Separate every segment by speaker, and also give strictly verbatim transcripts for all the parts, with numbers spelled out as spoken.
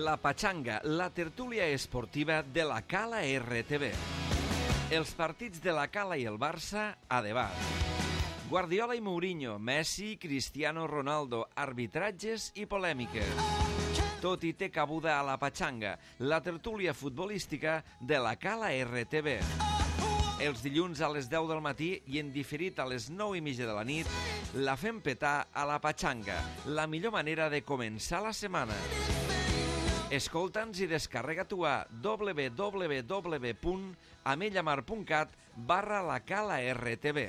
Speaker 1: La Pachanga, la tertúlia esportiva de la Cala R T V. Els partits de la Cala i el Barça a debat. Guardiola i Mourinho, Messi, Cristiano Ronaldo, arbitratges i polèmiques. Tot hi té cabuda a La Pachanga, la tertúlia futbolística de la Cala R T V. Els dilluns a les deu del matí i en diferit a les nou i mitja de la nit, la fem petar a La Pachanga, la millor manera de començar la setmana. Escolta'ns i descarrega-t'ho a w w w punt amellamar punt cat barra la Cala R T V.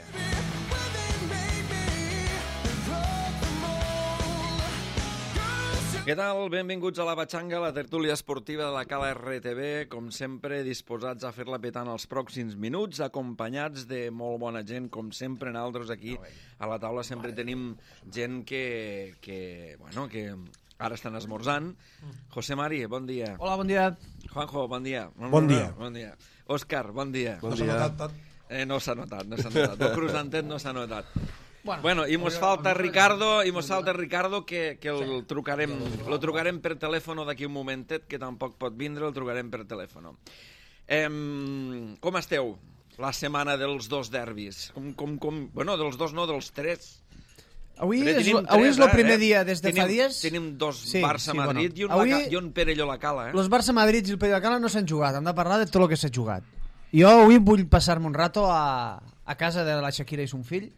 Speaker 1: Què tal? Benvinguts a La Pachanga, la tertúlia esportiva de la Cala R T V. Com sempre, disposats a fer-la petar en els pròxims minuts, acompanyats de molt bona gent, com sempre, nosaltres aquí a la taula sempre tenim gent que, que bueno, que ara estan esmorzant. José Mari, bon dia.
Speaker 2: Hola, bon dia.
Speaker 1: Juanjo, bon dia.
Speaker 3: Bon dia.
Speaker 1: Bon dia. Òscar, bon dia.
Speaker 3: Bon dia. No s'ha notat tot?
Speaker 1: Eh, no s'ha notat, no s'ha notat. El cruzantet no s'ha notat.
Speaker 2: Bueno,
Speaker 1: bueno, i mos falta Ricardo, i mos falta Ricardo que, que el trucarem, lo trucarem per telèfon d'aquí un momentet, que tampoc pot vindre, el trucarem per telèfon. Eh, com esteu? La setmana dels dos derbis. Com, com, com, bueno, dels dos no, dels tres.
Speaker 2: Avui
Speaker 1: Però
Speaker 2: és,
Speaker 1: tenim
Speaker 2: avui
Speaker 1: tres,
Speaker 2: és el primer
Speaker 1: eh?
Speaker 2: dia des de
Speaker 1: tenim,
Speaker 2: fa dies.
Speaker 1: Tenim dos
Speaker 2: Sí,
Speaker 1: Barça-Madrid
Speaker 2: sí,
Speaker 1: i, un
Speaker 2: bueno.
Speaker 1: Avui...
Speaker 2: Avui-
Speaker 1: i un Perelló-la-Cala. Eh?
Speaker 2: Los Barça-Madrid i el Perelló-la-Cala no s'han jugat, hem de parlar de tot el que s'ha jugat. Jo avui vull passar-me un rato a, a casa de la Shakira i son fill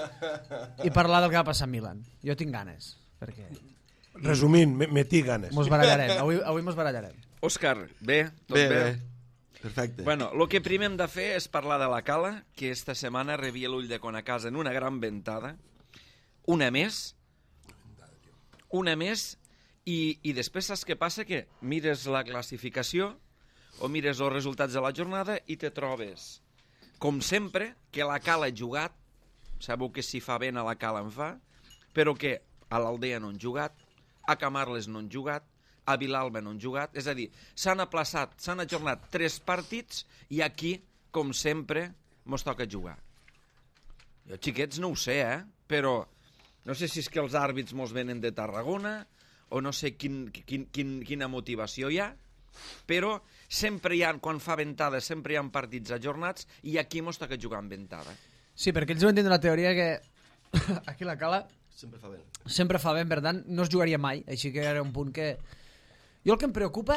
Speaker 2: i parlar del que va passar a Milan. Jo tinc ganes, perquè
Speaker 3: Resumint, me, metí ganes.
Speaker 2: mos barallarem, avui, avui mos barallarem.
Speaker 1: Òscar, bé? Tot
Speaker 4: Bé,
Speaker 1: bé?
Speaker 4: bé. Perfecte.
Speaker 1: Bueno, el que primer hem de fer és parlar de la Cala, que esta setmana rebia l'ull de con a casa en una gran ventada. Una més. Una més. I, i després saps què passa? Que mires la classificació o mires els resultats de la jornada i te trobes, com sempre, que la Cala ha jugat. Sabeu que si fa vent a la Cala en fa, però que a l'Aldea no han jugat, a Camarles no han jugat, a Vilalba no han jugat. És a dir, s'han aplaçat, s'han ajornat tres partits i aquí, com sempre, mos toca jugar. Jo, xiquets, no ho sé, eh? Però no sé si és que els àrbits mos venen de Tarragona o no sé quin, quin, quin, quina motivació hi ha, però sempre hi ha, quan fa ventada, sempre hi ha partits ajornats i aquí mos toca jugar amb ventada.
Speaker 2: Sí, perquè ells van tindre la teoria que aquí la Cala
Speaker 4: Sempre fa bé.
Speaker 2: sempre fa bé, per tant, no es jugaria mai, així que era un punt que... Jo el que em preocupa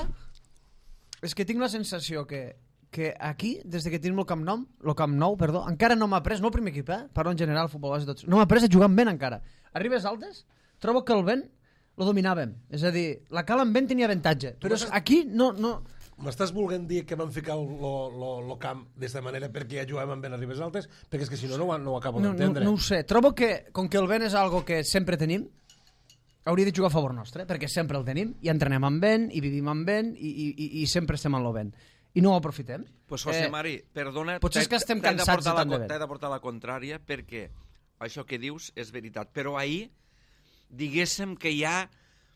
Speaker 2: és que tinc la sensació que, que aquí, des de que tenim el Camp Nou, el Camp Nou, perdó, encara no m'ha pres, no el primer equip, eh? Parlo en general, futbol base, tots, no m'ha pres a jugar amb vent encara. A Ribes Altes, trobo que el vent lo dominàvem, és a dir, la Cala amb vent tenia avantatge, però és, aquí no... no...
Speaker 3: M'estàs volent dir que van ficar el, lo, lo, lo camp d'esta manera perquè ja jugàvem amb ben a Ribes Altes? Perquè és que si no, no, ho- no ho acabo
Speaker 2: No, no,
Speaker 3: d'entendre.
Speaker 2: no ho sé, trobo que, com que el vent és algo que sempre tenim, hauria de jugar a favor nostre, perquè sempre el tenim, i entrenem amb vent, i vivim amb vent, i, i, i, i sempre estem en el vent. I no ho aprofitem.
Speaker 1: Pues José
Speaker 2: Eh,
Speaker 1: Mari, perdona,
Speaker 2: potser és que
Speaker 1: t'he-
Speaker 2: estem
Speaker 1: t'he de
Speaker 2: cansats
Speaker 1: portar
Speaker 2: de
Speaker 1: la
Speaker 2: tant de
Speaker 1: con-
Speaker 2: vent.
Speaker 1: T'he de portar la contrària perquè això que dius és veritat. Però ahir, diguéssim que ja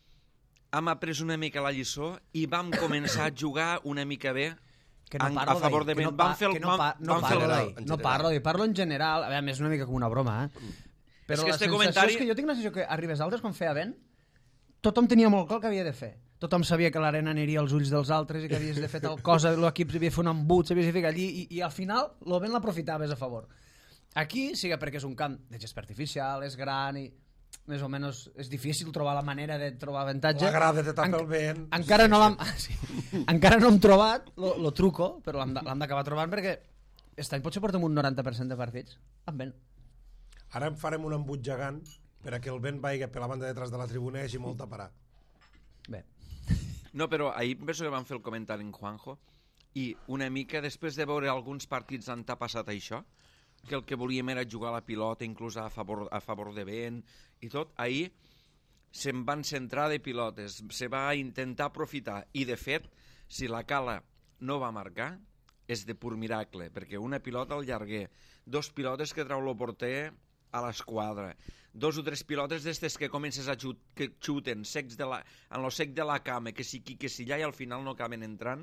Speaker 1: hem après una mica la lliçó i vam començar a jugar una mica bé
Speaker 2: que no
Speaker 1: en-
Speaker 2: parlo
Speaker 1: a favor de
Speaker 2: d'ahir, que
Speaker 1: vent.
Speaker 2: no,
Speaker 1: Vam
Speaker 2: pa-
Speaker 1: fer el-
Speaker 2: que no,
Speaker 1: vam-
Speaker 2: pa- no
Speaker 1: vam fer
Speaker 2: parlo
Speaker 1: el-
Speaker 2: d'ahir,
Speaker 4: en
Speaker 2: no
Speaker 4: general.
Speaker 2: parlo d'ahir, parlo en general, a veure, és una mica com una broma, eh? Però
Speaker 1: És que
Speaker 2: la
Speaker 1: este
Speaker 2: sensació
Speaker 1: comentari-
Speaker 2: és que jo tinc la sensació que a Ribes Altes, quan feia vent, tothom tenia molt clar el que havia de fer. Tothom sabia que l'arena aniria als ulls dels altres i que havies de fer tal cosa, l'equip havia de fer un embut, s'havia de fer allí, i, i al final el vent l'aprofitaves a favor. Aquí, sí que perquè és un camp de gest artificial, és gran i més o menys és difícil trobar la manera de trobar avantatge.
Speaker 3: La grada te tapa
Speaker 2: Enc-
Speaker 3: el vent.
Speaker 2: Encara no l'hem sí. encara no hem trobat lo truco, però l'hem de- l'hem d'acabar trobant perquè aquest any potser portem un noranta per cent de partits amb vent.
Speaker 3: Ara farem un embut gegant per a que el vent vagi per la banda de detrás de la tribuna i hagi molt a parar.
Speaker 2: Bé.
Speaker 1: No, però ahir penso que vam fer el comentari en Juanjo i una mica després de veure alguns partits on t'ha passat això, que el que volíem era jugar a la pilota, inclús a favor, a favor de vent i tot, ahir se'n van centrar de pilotes, se va intentar aprofitar i de fet, si la Cala no va marcar, és de pur miracle, perquè una pilota al llarguer, dos pilotes que trau el porter a l'esquadra, dos o tres pilotes d'estes que comences a xut, que xuten secs de la, en lo sec de la cama, que si aquí, que si allà, i al final no acaben entrant,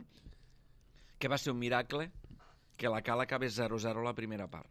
Speaker 1: que va ser un miracle que la Cala acabés zero zero la primera part.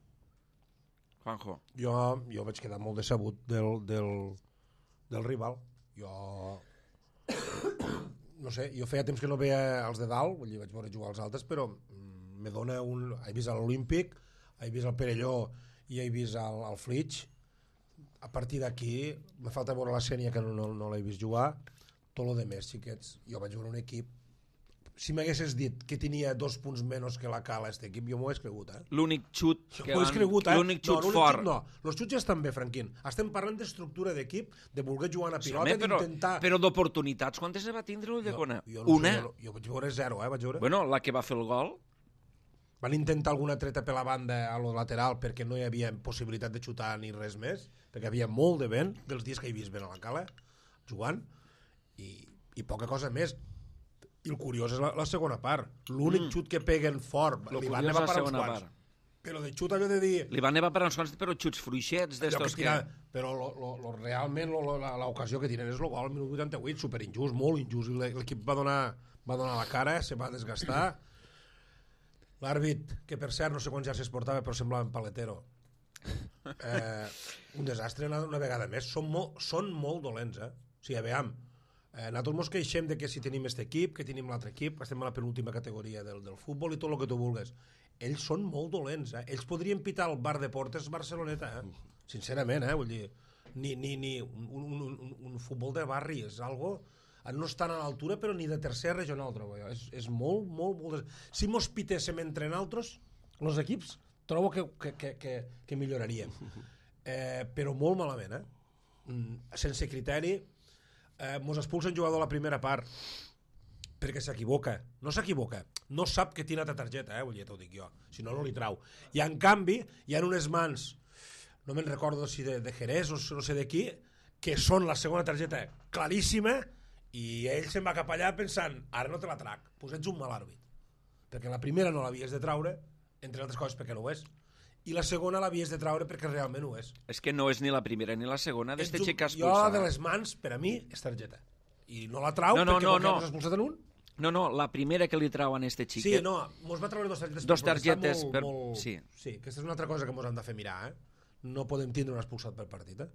Speaker 1: Juanjo.
Speaker 3: Jo, jo vaig quedar molt decebut del, del, del rival. Jo no sé, jo feia temps que no veia els de dalt, vull dir, vaig veure jugar els altres, però mm, me dona un... He vist l'Olímpic, he vist el Perelló i he vist el, el Flitx. A partir d'aquí, me falta veure la Sènia, que no, no, no l'he vist jugar. Tot el de més, xiquets. Jo vaig veure un equip... Si m'haguessis dit que tenia dos punts menys que la Cala, aquest equip, jo m'ho he cregut, eh?
Speaker 1: L'únic xut
Speaker 3: Jo
Speaker 1: que
Speaker 3: m'ho he
Speaker 1: van...
Speaker 3: cregut, eh?
Speaker 1: L'únic xut
Speaker 3: no,
Speaker 1: fort.
Speaker 3: Xut, no, els xuts ja estan bé, Franquín. Estem parlant d'estructura d'equip, de voler jugar a
Speaker 1: Sí,
Speaker 3: pilota,
Speaker 1: home, però,
Speaker 3: d'intentar...
Speaker 1: però d'oportunitats, quantes ne va tindre l'Ulldecona?
Speaker 3: Jo, jo no
Speaker 1: Una?
Speaker 3: Sé, jo, jo vaig veure zero, eh? Vaig veure.
Speaker 1: Bueno, la que va fer el gol.
Speaker 3: Van intentar alguna treta per la banda a lo lateral perquè no hi havia possibilitat de xutar ni res més, perquè hi havia molt de vent, dels dies que he vist vent a la Cala, jugant, i, i poca cosa més. I el curiós és la, la segona part. L'únic mm. xut que peguen fort,
Speaker 1: Lo
Speaker 3: li van
Speaker 1: curiós
Speaker 3: nevar
Speaker 1: la
Speaker 3: per uns
Speaker 1: segona
Speaker 3: quants.
Speaker 1: part.
Speaker 3: Però de xut allò de dir...
Speaker 1: Li va nevar per uns quants, però xuts fruixets
Speaker 3: allò
Speaker 1: d'estos
Speaker 3: que
Speaker 1: que...
Speaker 3: tira, però lo, lo, lo, realment lo, lo, la- l'ocasió que tiren és el gol al minut vuitanta-vuit, superinjust, molt injust. I l'equip va donar, va donar la cara, se va desgastar. L'àrbit, que per cert no sé quants ja s'esportava, però semblava un paletero. Eh, un desastre una, una vegada més. Són molt, són molt dolents, eh? O sigui, veiem, eh, nosaltres ens queixem de que si tenim aquest equip, que tenim l'altre equip, estem a la penúltima categoria del, del futbol i tot el que tu vulguis. Ells són molt dolents, eh? Ells podrien pitar el bar de Portes Barceloneta, eh? Sincerament, eh? Vull dir, ni, ni, ni un, un, un, un futbol de barri, és algo... No estan a l'altura, però ni de tercera regional, trobo jo. És, és molt, molt, molt... Si mos pitéssim entre nosaltres, els equips, trobo que, que, que, que, que milloraríem. Eh, però molt malament, eh? Mm, sense criteri. Eh, mos expulsa un jugador a la primera part perquè s'equivoca. No s'equivoca. No sap que tira la targeta, eh? Vull dir, t'ho dic jo. Si no, no li trau. I en canvi, hi ha unes mans, no me'n recordo si de, de Jerez o no sé de qui, que són la segona targeta claríssima, i ell se'n va cap allà pensant, ara no te la trac, doncs ets un mal àrbit. Perquè la primera no l'havies de traure, entre altres coses perquè no ho és, i la segona l'havies de traure perquè realment ho és.
Speaker 1: És que no és ni la primera ni la segona d'este
Speaker 3: Ets un-
Speaker 1: xic que ha
Speaker 3: Jo la de
Speaker 1: expulsat.
Speaker 3: les mans, per a mi, és targeta. I no la trau
Speaker 1: No, no,
Speaker 3: perquè
Speaker 1: no,
Speaker 3: com que
Speaker 1: no.
Speaker 3: mos ha expulsat en un.
Speaker 1: No, no, la primera que li trauen a este
Speaker 3: Sí,
Speaker 1: xiquet...
Speaker 3: no, mos va treure dos targetes.
Speaker 1: Dos
Speaker 3: per protestar
Speaker 1: targetes
Speaker 3: molt,
Speaker 1: per-
Speaker 3: molt...
Speaker 1: sí.
Speaker 3: Sí, aquesta és una altra cosa que mos han de fer mirar, eh? No podem tindre un expulsat per partit, eh?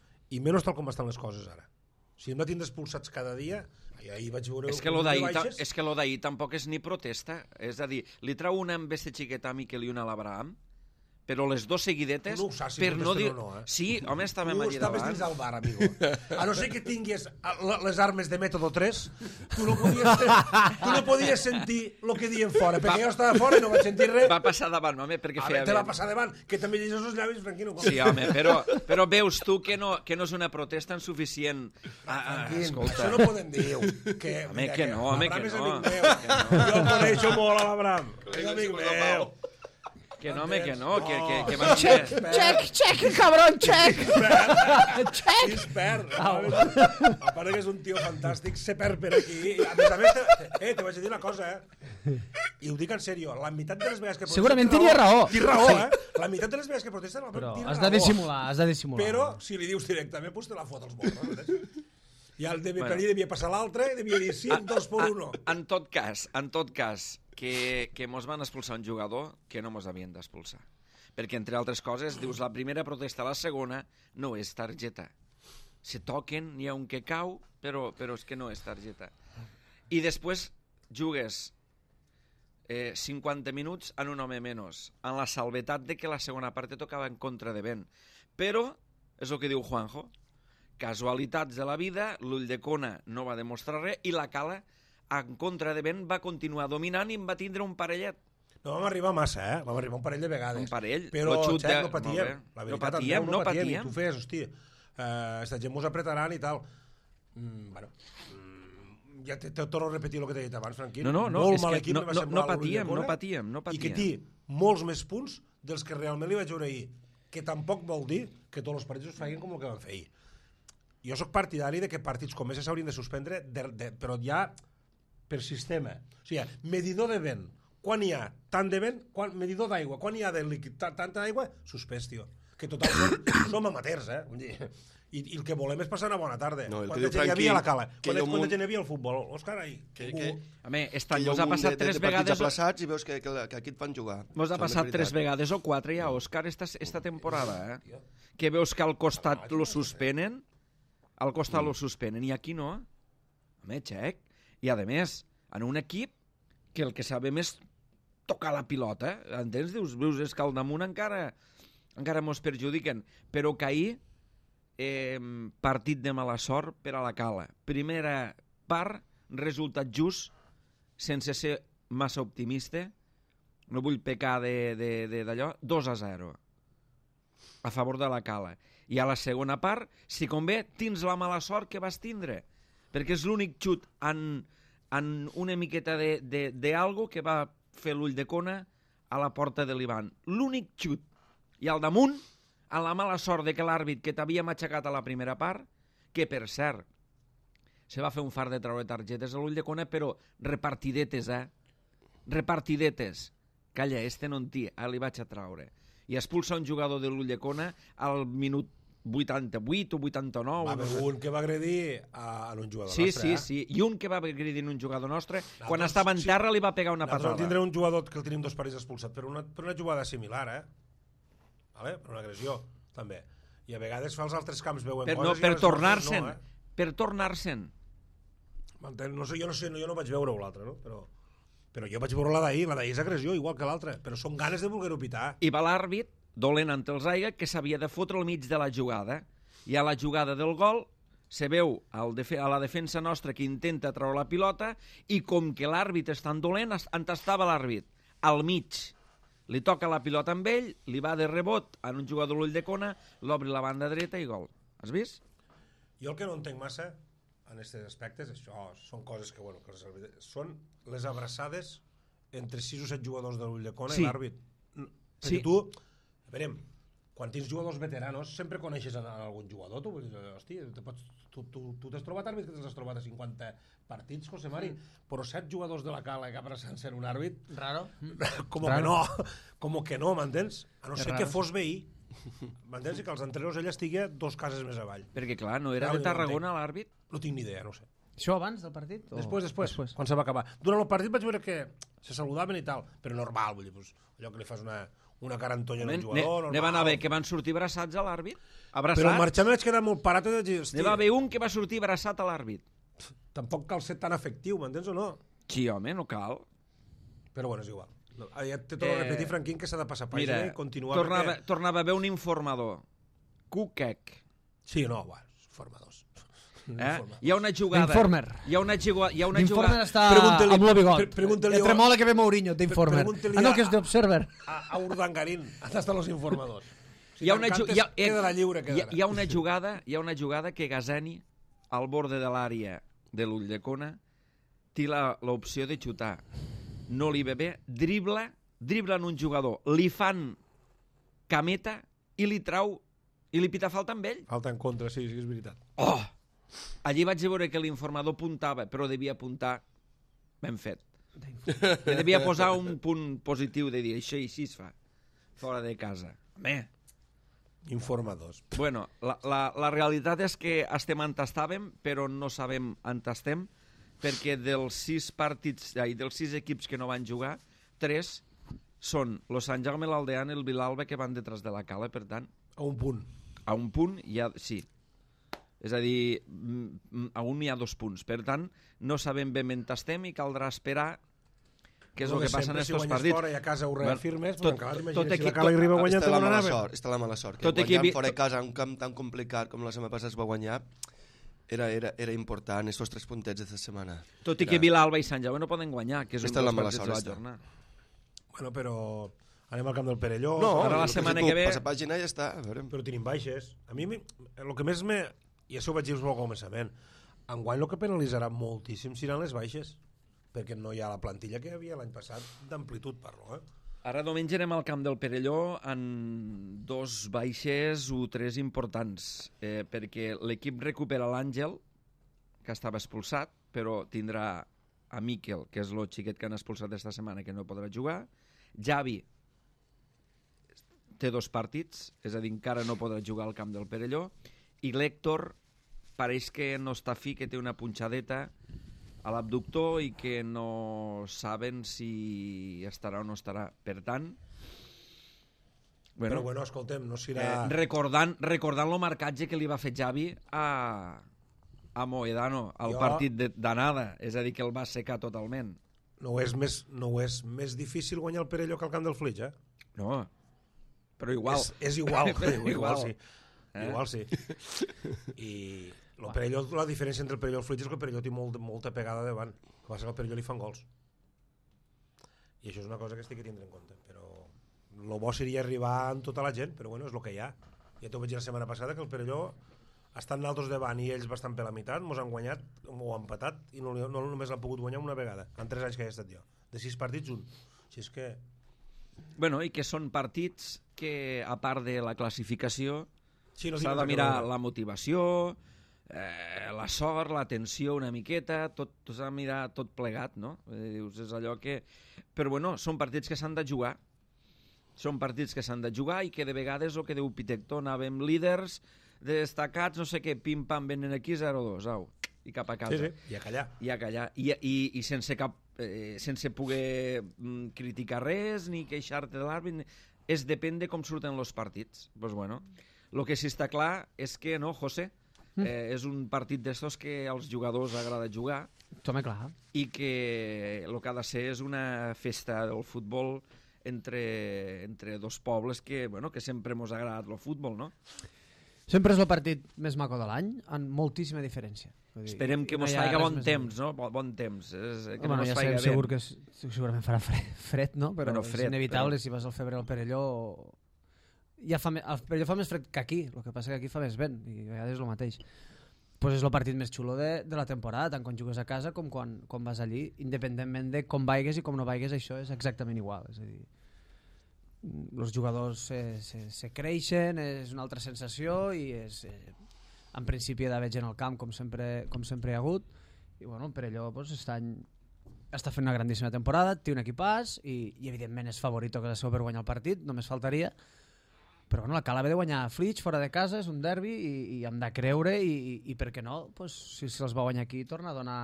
Speaker 3: I menys tal com estan les coses ara. Si hem de tindre expulsats cada dia, ahir, ahir vaig veure...
Speaker 1: És que
Speaker 3: un
Speaker 1: lo
Speaker 3: de
Speaker 1: d'ahir ta-
Speaker 3: baixes.
Speaker 1: és que lo d'ahir tampoc és ni protesta. És a dir, li trau una amb este xiquet a Miquel i una a l'Abraham, però les dos seguidetes...
Speaker 3: Tu no ho saps si
Speaker 1: per no dir...
Speaker 3: contesten o no, eh?
Speaker 1: Sí, home, estàvem
Speaker 3: Tu
Speaker 1: allà
Speaker 3: estaves dins
Speaker 1: davant.
Speaker 3: del bar, amigo. A no ser que tingués a- la- les armes de mètode tres, tu no podies, tu no podies sentir el que diuen fora, perquè jo estava fora i no vaig sentir res.
Speaker 1: Va passar davant, home, perquè
Speaker 3: A
Speaker 1: feia
Speaker 3: veure, te va
Speaker 1: vent.
Speaker 3: passar davant, que també llegeix els llavis, Franquino. Com?
Speaker 1: Sí, home, però, però veus tu que no, que no és una protesta en suficient... Ah, ah,
Speaker 3: Franquín,
Speaker 1: escolta,
Speaker 3: això no podem dir. Que,
Speaker 1: Home,
Speaker 3: mira,
Speaker 1: que no, home,
Speaker 3: l'Abraham
Speaker 1: que
Speaker 3: és
Speaker 1: no.
Speaker 3: amic meu. Jo el coneixo molt, a l'Abraham. És amic meu.
Speaker 1: que no, home, que no, que, que, que
Speaker 3: No.
Speaker 1: van
Speaker 2: Check,
Speaker 1: ser...
Speaker 2: check, check, cabrón, check. check.
Speaker 3: I es perd. A part que és un tio fantàstic, se perd per aquí. I a més a més, te, eh, te vaig a dir una cosa, eh? I ho dic en sèrio, la meitat de les vegades que protesten...
Speaker 2: Segurament
Speaker 3: té
Speaker 2: tenia raó.
Speaker 3: Té raó,
Speaker 2: Sí.
Speaker 3: eh? La meitat de les vegades que protesten...
Speaker 2: Però
Speaker 3: té
Speaker 2: has de
Speaker 3: raó.
Speaker 2: dissimular, has de dissimular.
Speaker 3: Però, si li dius directament, pues te la fot als morros. I el devia,
Speaker 1: Bueno.
Speaker 3: bueno. devia passar l'altre i devia dir sí, dos per uno.
Speaker 1: En tot cas, en tot cas, que, que mos van expulsar un jugador que no mos havien d'expulsar. Perquè, entre altres coses, dius, la primera protesta, la segona, no és targeta. Se toquen, n'hi ha un que cau, però, però és que no és targeta. I després jugues eh, cinquanta minuts en un home menys, en la salvetat de que la segona part tocava en contra de vent. Però, és el que diu Juanjo, casualitats de la vida, l'Ulldecona no va demostrar res i la Cala, en contra de vent, va continuar dominant i en va tindre un parellet.
Speaker 3: No vam arribar massa, eh? Vam arribar un parell de vegades.
Speaker 1: Un parell,
Speaker 3: Però,
Speaker 1: lo xut
Speaker 3: xec,
Speaker 1: de-
Speaker 3: no patíem.
Speaker 1: molt bé.
Speaker 3: La
Speaker 1: No
Speaker 3: veritat,
Speaker 1: patíem,
Speaker 3: Andreu,
Speaker 1: no
Speaker 3: I
Speaker 1: patíem.
Speaker 3: tu feies, hòstia, uh, esta gent mos apretaran i tal. Mm, bueno, mm, ja te, te torno a repetir el que t'he dit abans, Franquín.
Speaker 1: No, no, no,
Speaker 3: Molt
Speaker 1: és
Speaker 3: mal
Speaker 1: que
Speaker 3: equip
Speaker 1: no,
Speaker 3: me va
Speaker 1: no,
Speaker 3: semblar
Speaker 1: no patíem,
Speaker 3: l'Ulldecona,
Speaker 1: no patíem, no
Speaker 3: I que
Speaker 1: patíem.
Speaker 3: té molts més punts dels que realment li vaig veure ahir. Que tampoc vol dir que tots els partits es facin com el que van fer ahir. Jo sóc partidari de que partits com aquests s'haurien de suspendre, de, de, però ja per sistema. O sigui, medidor de vent. Quan hi ha tant de vent, quan, medidor d'aigua, quan hi ha de líquid, ta, tanta aigua, suspès, tio. Que totalment som amateurs, eh? Vull dir, i, I el que volem és passar una bona tarda.
Speaker 4: No, el que
Speaker 3: Quanta
Speaker 4: diu
Speaker 3: gent hi havia
Speaker 4: Franquí,
Speaker 3: a la Cala?
Speaker 4: que
Speaker 3: Quanta,
Speaker 4: hi ha un
Speaker 3: quanta
Speaker 4: munt-
Speaker 3: gent hi havia al futbol? Òscar, ahí.
Speaker 4: Que,
Speaker 3: Algú-
Speaker 4: que,
Speaker 1: Home, aquest
Speaker 4: que
Speaker 1: any
Speaker 4: hi ha
Speaker 1: mos
Speaker 4: un
Speaker 1: ha
Speaker 4: munt
Speaker 1: passat
Speaker 4: de, de,
Speaker 1: tres
Speaker 4: de partits
Speaker 1: vegades...
Speaker 4: aplaçats i veus que, que, que aquí et fan jugar.
Speaker 1: Mos ha
Speaker 4: Això és
Speaker 1: passat
Speaker 4: veritat.
Speaker 1: tres vegades o quatre ja, Òscar, esta, esta temporada, eh? Que veus que al costat lo suspenen, al costat lo suspenen, i aquí no. Home, xec. I, a més, en un equip que el que sabem és tocar la pilota. Entens? Dius, veus, és que al damunt encara, encara mos perjudiquen. Però que ahir, eh, partit de mala sort per a la Cala. Primera part, resultat just, sense ser massa optimista, no vull pecar d'allò, dos a zero a favor de la Cala. I a la segona part, si convé, tens la mala sort que vas tindre, perquè és l'únic xut en, en una miqueta d'algo que va fer l'ull de Cona a la porta de l'Ivan. L'únic xut. I al damunt, amb la mala sort de que l'àrbit que t'havia matxacat a la primera part, que per cert, se va fer un far de treure targetes a l'ull de Cona, però repartidetes, eh? Repartidetes. Calla, este no en té, ah, li vaig a traure. I expulsa un jugador de l'ull de Cona al minut vuitanta-vuit o vuitanta-nou.
Speaker 3: Va haver un que va agredir a, a un jugador
Speaker 1: sí,
Speaker 3: nostre,
Speaker 1: sí,
Speaker 3: eh?
Speaker 1: sí, i un que va agredir un jugador nostre, quan estava en terra li va pegar una patada.
Speaker 3: Nosaltres tindrem un jugador que el tenim dos partits expulsat per una, per una jugada similar, eh? Vale? Per una agressió, també. I a vegades fa els altres camps veuen
Speaker 1: per,
Speaker 3: coses...
Speaker 1: No, per tornar-se'n,
Speaker 3: no, eh?
Speaker 1: per tornar-se'n.
Speaker 3: No sé, jo no sé, no, jo no vaig veure l'altre, no? Però, però jo vaig veure la d'ahir, la d'ahir és agressió, igual que l'altra, però són ganes de voler-ho pitar.
Speaker 1: I va l'àrbit, dolent ante els aigua, que s'havia de fotre al mig de la jugada. I a la jugada del gol se veu al a la defensa nostra que intenta treure la pilota i com que l'àrbit és tan dolent, entestava l'àrbit al mig. Li toca la pilota amb ell, li va de rebot en un jugador l'ull de Cona, l'obri la banda dreta i gol. Has vist?
Speaker 3: Jo el que no entenc massa en aquests aspectes, això són coses que, bueno, que les, són les abraçades entre sis o set jugadors de l'ull de Cona
Speaker 1: sí.
Speaker 3: i l'àrbit. Perquè
Speaker 1: sí.
Speaker 3: tu, a veure, quan tens jugadors veteranos, sempre coneixes en algun jugador, tu, hosti, pots, tu, tu, tu t'has trobat àrbit que t'has trobat a cinquanta partits, José Mari, mm. però set jugadors de la Cala que abraçant-se en un àrbit,
Speaker 2: raro,
Speaker 3: com que no, com que no, m'entens? A no ser que fos veí, m'entens? I que els entrenadors ell estigui dos cases més avall.
Speaker 1: Perquè clar, no era de Tarragona l'àrbit?
Speaker 3: No tinc ni idea, no sé.
Speaker 2: Això abans del partit? O...
Speaker 3: Després, després,
Speaker 2: després,
Speaker 3: quan se va acabar. Durant el partit vaig veure que se saludaven i tal, però normal, vull dir, pues, allò que li fas una, una carantonya a un jugador, normal.
Speaker 1: Ne van haver que van sortir abraçats a l'àrbit? Abraçats?
Speaker 3: Però marxant vaig quedar molt parat i vaig dir,
Speaker 1: ne va haver un que va sortir abraçat a l'àrbit.
Speaker 3: Tampoc cal ser tan efectiu, m'entens o no?
Speaker 1: Sí, home, no cal.
Speaker 3: Però bueno, és igual. No, ja te torno a repetir, Franquín, que s'ha de passar pàgina
Speaker 1: mira,
Speaker 3: i continuar.
Speaker 1: Tornava,
Speaker 3: perquè...
Speaker 1: tornava a haver un informador. Cuquec.
Speaker 3: Sí, no, bueno, informadors.
Speaker 1: Eh? Hi ha una jugada...
Speaker 2: D'informer.
Speaker 1: Hi ha una, jugada, hi ha una
Speaker 2: D'informer
Speaker 1: jugada...
Speaker 2: està amb l'Obigot.
Speaker 3: Pre
Speaker 2: Entre mola que ve Mourinho, d'Informer. Ah, no, que és d'Observer.
Speaker 3: A, a Urdangarín, hasta los informadors. Si
Speaker 1: hi ha una, hi ha,
Speaker 3: quedarà lliure, quedarà.
Speaker 1: Hi ha, hi ha una jugada, hi ha una jugada que Gazeni, al borde de l'àrea de l'ull de Cona, té l'opció de xutar. No li ve bé, dribla, dribla en un jugador, li fan cameta i li trau, i li pita falta amb ell.
Speaker 3: Falta en contra, sí, sí, és veritat.
Speaker 1: Oh! Allí vaig veure que l'informador apuntava, però devia apuntar ben fet. Que devia posar un punt positiu de dir, això així es fa, fora de casa. Home,
Speaker 3: informadors.
Speaker 1: Bueno, la, la, la realitat és que estem on estàvem, però no sabem on estem, perquè dels sis partits, ai, dels sis equips que no van jugar, tres són los Sant Jaume, l'Aldean i el Vilalba, que van detrás de la Cala, per tant...
Speaker 3: A un punt.
Speaker 1: A un punt, ja, sí. És a dir, a un hi ha dos punts. Per tant, no sabem ben on estem i caldrà esperar què és el que passa en aquests partits.
Speaker 3: Si guanyes fora i a casa ho reafirmes,
Speaker 1: tot,
Speaker 3: tot, tot,
Speaker 1: tot
Speaker 3: si la Cala arriba guanyant,
Speaker 4: està la mala
Speaker 3: anava.
Speaker 4: sort, està la mala sort. Que
Speaker 1: tot
Speaker 4: guanyant
Speaker 1: equipi...
Speaker 4: fora de casa un camp tan complicat com la setmana passada es va guanyar, era, era, era important, estos tres puntets d'aquesta setmana.
Speaker 1: Tot i que Vilalba i Sant Jaume no poden guanyar, que és un dels partits de la jornada.
Speaker 3: Bueno, però anem al camp del Perelló.
Speaker 4: No,
Speaker 1: ara la setmana que ve...
Speaker 4: Passa pàgina i ja està.
Speaker 3: Però tenim baixes. A mi, el que més me... I això ho vaig dir al començament. Enguany el que penalitzarà moltíssim seran les baixes, perquè no hi ha la plantilla que hi havia l'any passat, d'amplitud parlo, eh?
Speaker 1: Ara diumenge anem al camp del Perelló amb dos baixes o tres importants, eh, perquè l'equip recupera l'Àngel, que estava expulsat, però tindrà a Miquel, que és el xiquet que han expulsat esta setmana, que no podrà jugar. Javi té dos partits, és a dir, encara no podrà jugar al camp del Perelló, i l'Héctor pareix que no està fi, que té una punxadeta a l'abductor i que no saben si estarà o no estarà. Per tant...
Speaker 3: Bueno, però bueno, escoltem, no serà...
Speaker 1: Eh, recordant, recordant lo marcatge que li va fer Javi a, a Moedano al
Speaker 3: Jo-
Speaker 1: partit de- d'anada, és a dir, que el va secar totalment.
Speaker 3: No ho és més, no ho és més difícil guanyar el Perelló que al camp del Flix, eh?
Speaker 1: No, però igual.
Speaker 3: És, és igual,
Speaker 1: Però
Speaker 3: igual, igual sí.
Speaker 1: Eh?
Speaker 3: Igual sí. I el Perelló, la diferència entre el Perelló i el Flix és que el Perelló té molt, molta pegada davant. El que passa que al Perelló li fan gols. I això és una cosa que estic a tindre en compte. Però el bo seria arribar amb tota la gent, però bueno, és el que hi ha. Ja t'ho vaig dir la setmana passada, que el Perelló estan altres davant i ells bastant per la meitat, mos han guanyat o han empatat i no, no només l'han pogut guanyar una vegada, en tres anys que he estat jo. De sis partits, un. Així és que...
Speaker 1: Bueno, i que són partits que, a part de la classificació,
Speaker 3: Sí, no
Speaker 1: s'ha
Speaker 3: tinc
Speaker 1: de
Speaker 3: res a
Speaker 1: mirar
Speaker 3: veure.
Speaker 1: la motivació, eh, la sort, la tensió una miqueta, tot s'ha de mirar tot plegat, no? Eh, dius, és allò que... Però bueno, són partits que s'han de jugar. Són partits que s'han de jugar i que de vegades, el que diu Pitector, anàvem líders, destacats, no sé què, pim-pam, venen aquí, zero dos, au, i cap a casa.
Speaker 3: Sí, sí, i a callar.
Speaker 1: I a callar. I, i, i sense cap... Eh, sense poder mm, criticar res, ni queixar-te de l'àrbit, és depèn de com surten els partits. Pues bueno, el que sí està clar és que, no, José, eh, és un partit d'estos que als jugadors agrada jugar
Speaker 2: Home, clar.
Speaker 1: i que el que ha de ser és una festa del futbol entre, entre dos pobles que, bueno, que sempre mos ha agradat el futbol, no?
Speaker 2: Sempre és el partit més maco de l'any, amb moltíssima diferència. Vull dir,
Speaker 1: Esperem que
Speaker 2: no
Speaker 1: mos
Speaker 2: hi ha
Speaker 1: faiga
Speaker 2: res
Speaker 1: bon
Speaker 2: més
Speaker 1: temps, no? Bon, bon temps. És, que
Speaker 2: Home,
Speaker 1: no
Speaker 2: no,
Speaker 1: mos
Speaker 2: ja
Speaker 1: faiga
Speaker 2: sabem segur
Speaker 1: vent.
Speaker 2: que s- segurament farà fred, fred no? Però
Speaker 1: Bueno,
Speaker 2: bueno,
Speaker 1: fred,
Speaker 2: és inevitable
Speaker 1: però-
Speaker 2: si vas al febrer al Perelló. Ja fa, me- el Perelló fa més fred que aquí, el que passa que aquí fa més vent, i a vegades és el mateix. Pues és el partit més xulo de, de la temporada, tant quan jugues a casa com quan, quan vas allí, independentment de com vaigues i com no vaigues, això és exactament igual. És a dir, els jugadors se, se, se creixen, és una altra sensació i és, eh, en principi hi ha d'haver gent al camp com sempre, com sempre hi ha hagut, i bueno, el Perelló pues, està, any, està fent una grandíssima temporada, té un equipàs i, i evidentment és favorit a casa seva per guanyar el partit, només faltaria, però bueno, la Cala ve de guanyar a Flix fora de casa, és un derbi i, i hem de creure i, i, i per què no, pues, si se'ls va guanyar aquí torna a donar,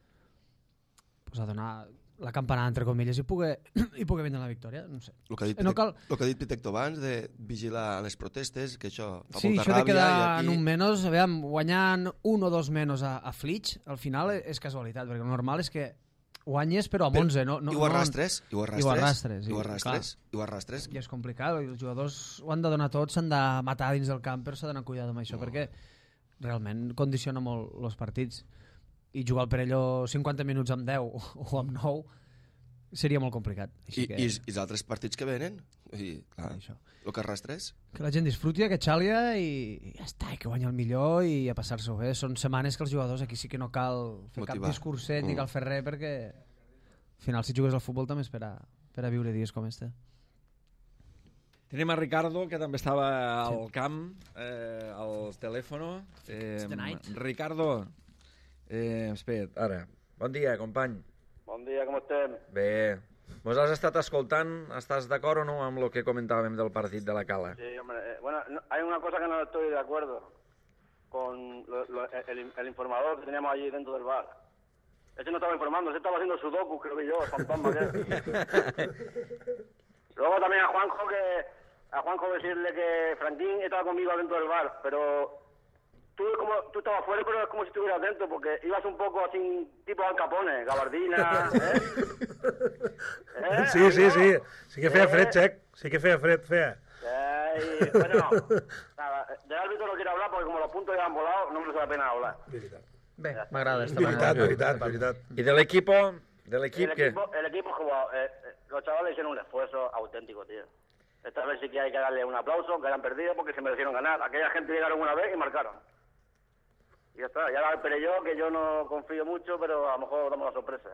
Speaker 2: pues, a donar la campanada entre comilles i poder, i poder vindre la victòria, no sé.
Speaker 4: El que ha dit,
Speaker 2: Eh, no
Speaker 4: Pitec-
Speaker 2: cal-
Speaker 4: el que ha dit Pitector abans de vigilar les protestes, que això fa
Speaker 2: Sí,
Speaker 4: molta
Speaker 2: això de
Speaker 4: ràbia.
Speaker 2: quedar
Speaker 4: i aquí...
Speaker 2: en un menys, aviam, guanyant un o dos menys a, a Flix, al final és casualitat, perquè el normal és que guanyes però amb onze, no, no,
Speaker 4: I ho arrastres, i ho arrastres,
Speaker 2: I ho arrastres,
Speaker 4: i ho
Speaker 2: i,
Speaker 4: arrastres, i ho arrastres.
Speaker 2: i és complicat, i els jugadors ho han de donar tot, s'han de matar dins del camp, però s'ha d'anar cuidado amb això,
Speaker 4: No.
Speaker 2: perquè realment condiciona molt els partits. I jugar al Perelló cinquanta minuts amb deu o amb nou seria molt complicat. Així
Speaker 4: I,
Speaker 2: que,
Speaker 4: i, I els altres partits que venen, i, clar,
Speaker 2: això.
Speaker 4: el que arrastres,
Speaker 2: Que la gent disfruti, que xàlia i, i ja està, i que guanya el millor i a passar-s'ho bé. Són setmanes que els jugadors aquí sí que no cal fer
Speaker 4: Motivar.
Speaker 2: cap discurset ni
Speaker 4: Mm.
Speaker 2: cal fer res, perquè al final si jugues al futbol també és per a, per a viure dies com este.
Speaker 1: Tenim a Ricardo, que també estava al camp, eh, al telèfon. Eh,
Speaker 2: It's the night.
Speaker 1: Ricardo, eh, espera't, ara. Bon dia, company.
Speaker 5: Bon dia, com estem?
Speaker 1: Bé, mos has estat escoltant, estàs d'acord o no amb el que comentàvem del partit de la Cala?
Speaker 5: Sí, hombre, eh, bueno, no- hay una cosa que no estoy de acuerdo con lo- lo- el, el informador que teníamos allí dentro del bar. Ese no estaba informando, ese estaba haciendo sudoku, creo que yo, fantasma que es. Luego también a Juanjo, que a Juanjo decirle que Franquín estaba conmigo dentro del bar, pero tú como tú estabas fuera, pero es como si estuvieras dentro, porque ibas un poco así, tipo Al Capone, gabardina, ¿eh? ¿Eh,
Speaker 3: Sí, sí, sí.
Speaker 5: amigo?
Speaker 3: Sí que feia
Speaker 5: Eh,
Speaker 3: fred, Xec. Sí que feia fred, feia.
Speaker 5: Eh, y, bueno, nada, del árbitro no quiero hablar porque como los puntos ya han volado, no merece la pena hablar.
Speaker 3: Veritat.
Speaker 2: Bé, m'agrada esta
Speaker 3: Veritat,
Speaker 2: manera.
Speaker 3: veritat, veritat.
Speaker 1: I de l'equip, de
Speaker 5: El
Speaker 1: l'equip que...
Speaker 5: equipo, el equipo jugó, eh, eh, los chavales hicieron un esfuerzo auténtico, tío. Esta vez sí que hay que darle un aplauso, que han perdido porque se merecieron ganar. Aquella gente llegaron una vez y marcaron. Y ya está, ya la esperé yo, que yo no confío mucho, pero a lo mejor damos la sorpresa.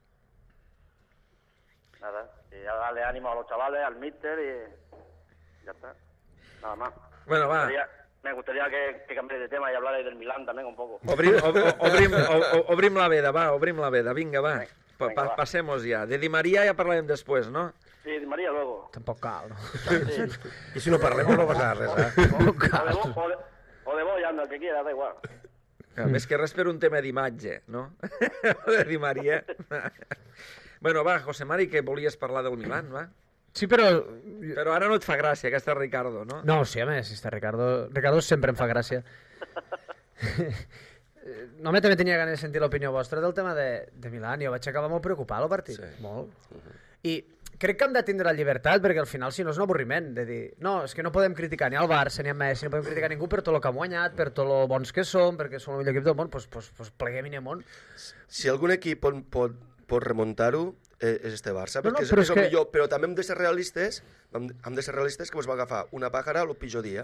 Speaker 5: Nada, y ya darle ánimo a los chavales, al míster y ya está. Nada más.
Speaker 1: Bueno, va.
Speaker 5: Me gustaría, me gustaría que, que cambiéis de tema y hablarais del Milán también un poco.
Speaker 1: Obrim, ob, obrim, ob, obrim la veda, va, obrim la veda, vinga, va. Pa,
Speaker 5: Vinga,
Speaker 1: pa,
Speaker 5: va.
Speaker 1: passem-nos ja. De Di Maria ja parlarem després, no?
Speaker 5: Sí, Di María luego.
Speaker 2: Tampoc cal, no?
Speaker 5: Sí.
Speaker 3: I si no parlem no passa res, eh?
Speaker 5: O, o, de vos, o, de, o de vos, anda, el que quiera, da igual.
Speaker 1: Ja, més que res per un tema d'imatge, no? De Di Maria. Bueno, va, José Mari, que volies parlar del Milan, va?
Speaker 2: Sí, però...
Speaker 1: Però ara no et fa gràcia, aquesta Ricardo, no?
Speaker 2: No, sí, home, si està Ricardo... Ricardo sempre em fa gràcia. no me també tenia ganes de sentir l'opinió vostra del tema de, de Milan. Jo vaig acabar molt preocupat el partit.
Speaker 4: Sí.
Speaker 2: Molt. I crec que hem de tindre la llibertat, perquè al final, si no, és un avorriment de dir, no, és que no podem criticar ni al Barça ni a Messi, no podem criticar ningú per tot el que han guanyat, per tot lo bons que som, perquè som el millor equip del món, doncs pues, pues, pleguem i anem on.
Speaker 4: Si algun equip pot, pot, pot remuntar-ho, eh, és este Barça,
Speaker 2: No, no,
Speaker 4: perquè és,
Speaker 2: però
Speaker 4: és
Speaker 2: és
Speaker 4: el
Speaker 2: que-
Speaker 4: millor, però també hem de ser realistes, hem, hem de ser realistes que ens va agafar una pàjara el pitjor dia.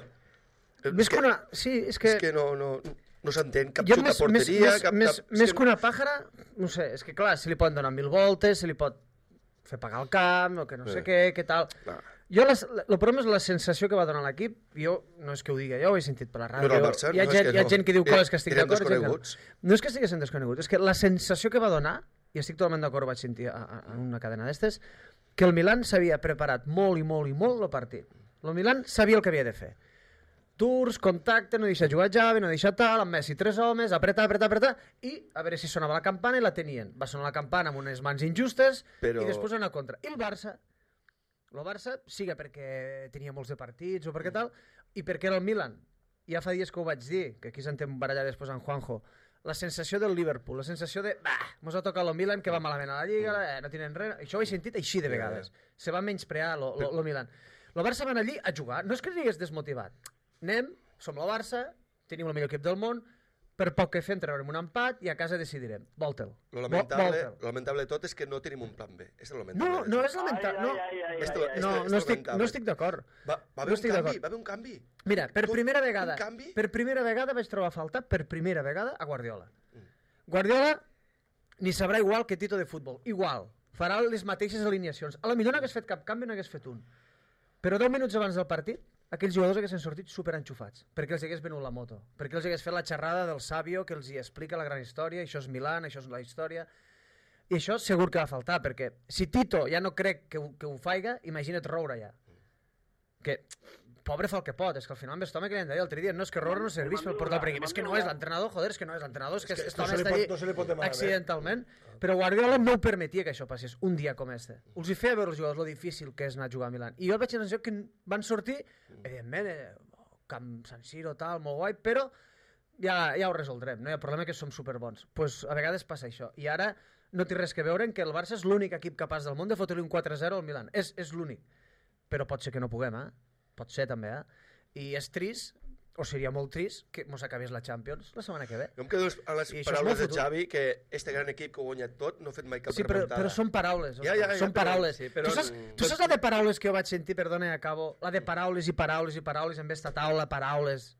Speaker 2: Més que una... Sí, és que...
Speaker 4: És que no, no, no s'entén cap
Speaker 2: Jo
Speaker 4: xut a
Speaker 2: més,
Speaker 4: porteria,
Speaker 2: més,
Speaker 4: cap...
Speaker 2: més,
Speaker 4: cap... és
Speaker 2: més que una pàjara, no sé, és que clar, se li poden donar mil voltes, se li pot fer pagar el camp, o que no sé
Speaker 4: Sí.
Speaker 2: què, què tal...
Speaker 4: Clar.
Speaker 2: Jo, les, el problema és la sensació que va donar l'equip. Jo, no és que ho digui, jo ho he sentit per la ràdio.
Speaker 4: No era el Barça,
Speaker 2: hi ha,
Speaker 4: no, és
Speaker 2: gent,
Speaker 4: que
Speaker 2: hi ha
Speaker 4: no.
Speaker 2: gent que diu coses que estic
Speaker 4: Eren
Speaker 2: d'acord. i gent que no.
Speaker 4: desconeguts.
Speaker 2: No és que estiguessin desconeguts, és que la sensació que va donar, i estic totalment d'acord, ho vaig sentir a, a, en una cadena d'estes, que el Milan s'havia preparat molt i molt i molt el partit. El Milan sabia el que havia de fer. Tours, contacte, no deixar jugar Javi, no deixar tal, amb Messi tres homes, apretar, apretar, apretar, i a veure si sonava la campana, i la tenien. Va sonar la campana amb unes mans injustes,
Speaker 4: Però-
Speaker 2: i després anar a contra. I el Barça, el Barça, siga perquè tenia molts de partits o perquè tal, i perquè era el Milan. Ja fa dies que ho vaig dir, que aquí s'entén barallar després en Juanjo, la sensació del Liverpool, la sensació de, bah, mos ha tocat el Milan, que va malament a la Lliga, eh, no tenen res. Això ho he sentit així de vegades. Se va menysprear el Milan. El Barça van allí a jugar. No és que estigués desmotivat. Anem, som el Barça, tenim el millor equip del món, per poc que fem treurem un empat i a casa decidirem. Volta'l.
Speaker 4: Lo lamentable,
Speaker 2: Volta'l.
Speaker 4: lo lamentable de tot és que no tenim un plan B. És el
Speaker 2: No,
Speaker 4: lamentable.
Speaker 2: no
Speaker 4: de
Speaker 2: és lamentable. No,
Speaker 5: Ai, ai, ai, ai,
Speaker 4: Esto-
Speaker 5: ai, ai.
Speaker 2: no,
Speaker 4: esto
Speaker 2: no
Speaker 4: es
Speaker 2: estic,
Speaker 4: lamentable.
Speaker 2: no estic d'acord.
Speaker 4: Va, va
Speaker 2: No
Speaker 4: haver
Speaker 2: estic
Speaker 4: un canvi,
Speaker 2: d'acord.
Speaker 4: va haver un canvi.
Speaker 2: Mira, per
Speaker 4: Tu-
Speaker 2: primera
Speaker 4: un
Speaker 2: vegada,
Speaker 4: canvi?
Speaker 2: per primera vegada vaig trobar a faltar, per primera vegada, a Guardiola. Guardiola ni sabrà igual que Tito de futbol. Igual. Farà les mateixes alineacions. A la millor no hagués fet cap canvi, no hagués fet un. Però deu minuts abans del partit, aquells jugadors haguessin sortit superenxufats, perquè els hagués venut la moto, perquè els hagués fet la xerrada del Sabio, que els hi explica la gran història, això és Milan, això és la història... I això segur que va faltar, perquè si Tito ja no crec que ho, que ho faiga, imagina't Roura ja. Que, pobre fa el que pot, és que al final amb aquest home que li han de dir l'altre dia, no és que Roura no serveix per portar el primer equip, és que no és l'entrenador, joder, és que no és l'entrenador, és que
Speaker 3: És que
Speaker 2: aquest
Speaker 3: no
Speaker 2: home
Speaker 3: se li
Speaker 2: està
Speaker 3: pot-
Speaker 2: allí
Speaker 3: no se li pot demanar
Speaker 2: accidentalment, però Guardiola no ho permetia que això passés un dia com este. Us hi feia veure els jugadors lo difícil que és anar a jugar a Milan. I jo vaig tenir la sensació que van sortir, evidentment, eh, Camp San Siro, tal, molt guai, però ja, ja ho resoldrem, no hi ha problema que som superbons. Pues a vegades passa això. I ara no té res que veure en que el Barça és l'únic equip capaç del món de fotre-li un quatre zero al Milan. És, és l'únic. Però pot ser que no puguem, eh? Pot ser també, eh? I és trist, o seria molt trist, que mos acabés la Champions la setmana que ve.
Speaker 4: Jo em quedo a les
Speaker 2: I això és
Speaker 4: paraules
Speaker 2: molt
Speaker 4: de
Speaker 2: futur.
Speaker 4: Javi, que este gran equip que ho ha guanyat tot no ha fet mai cap
Speaker 2: Sí, però,
Speaker 4: remuntada.
Speaker 2: però són paraules.
Speaker 4: Ja,
Speaker 2: Òscar,
Speaker 4: ja, ja,
Speaker 2: són
Speaker 4: però-
Speaker 2: paraules.
Speaker 4: sí, però-
Speaker 2: tu, saps, tu saps la de paraules que jo vaig sentir, perdona, i acabo? La de paraules i paraules i paraules en esta taula, paraules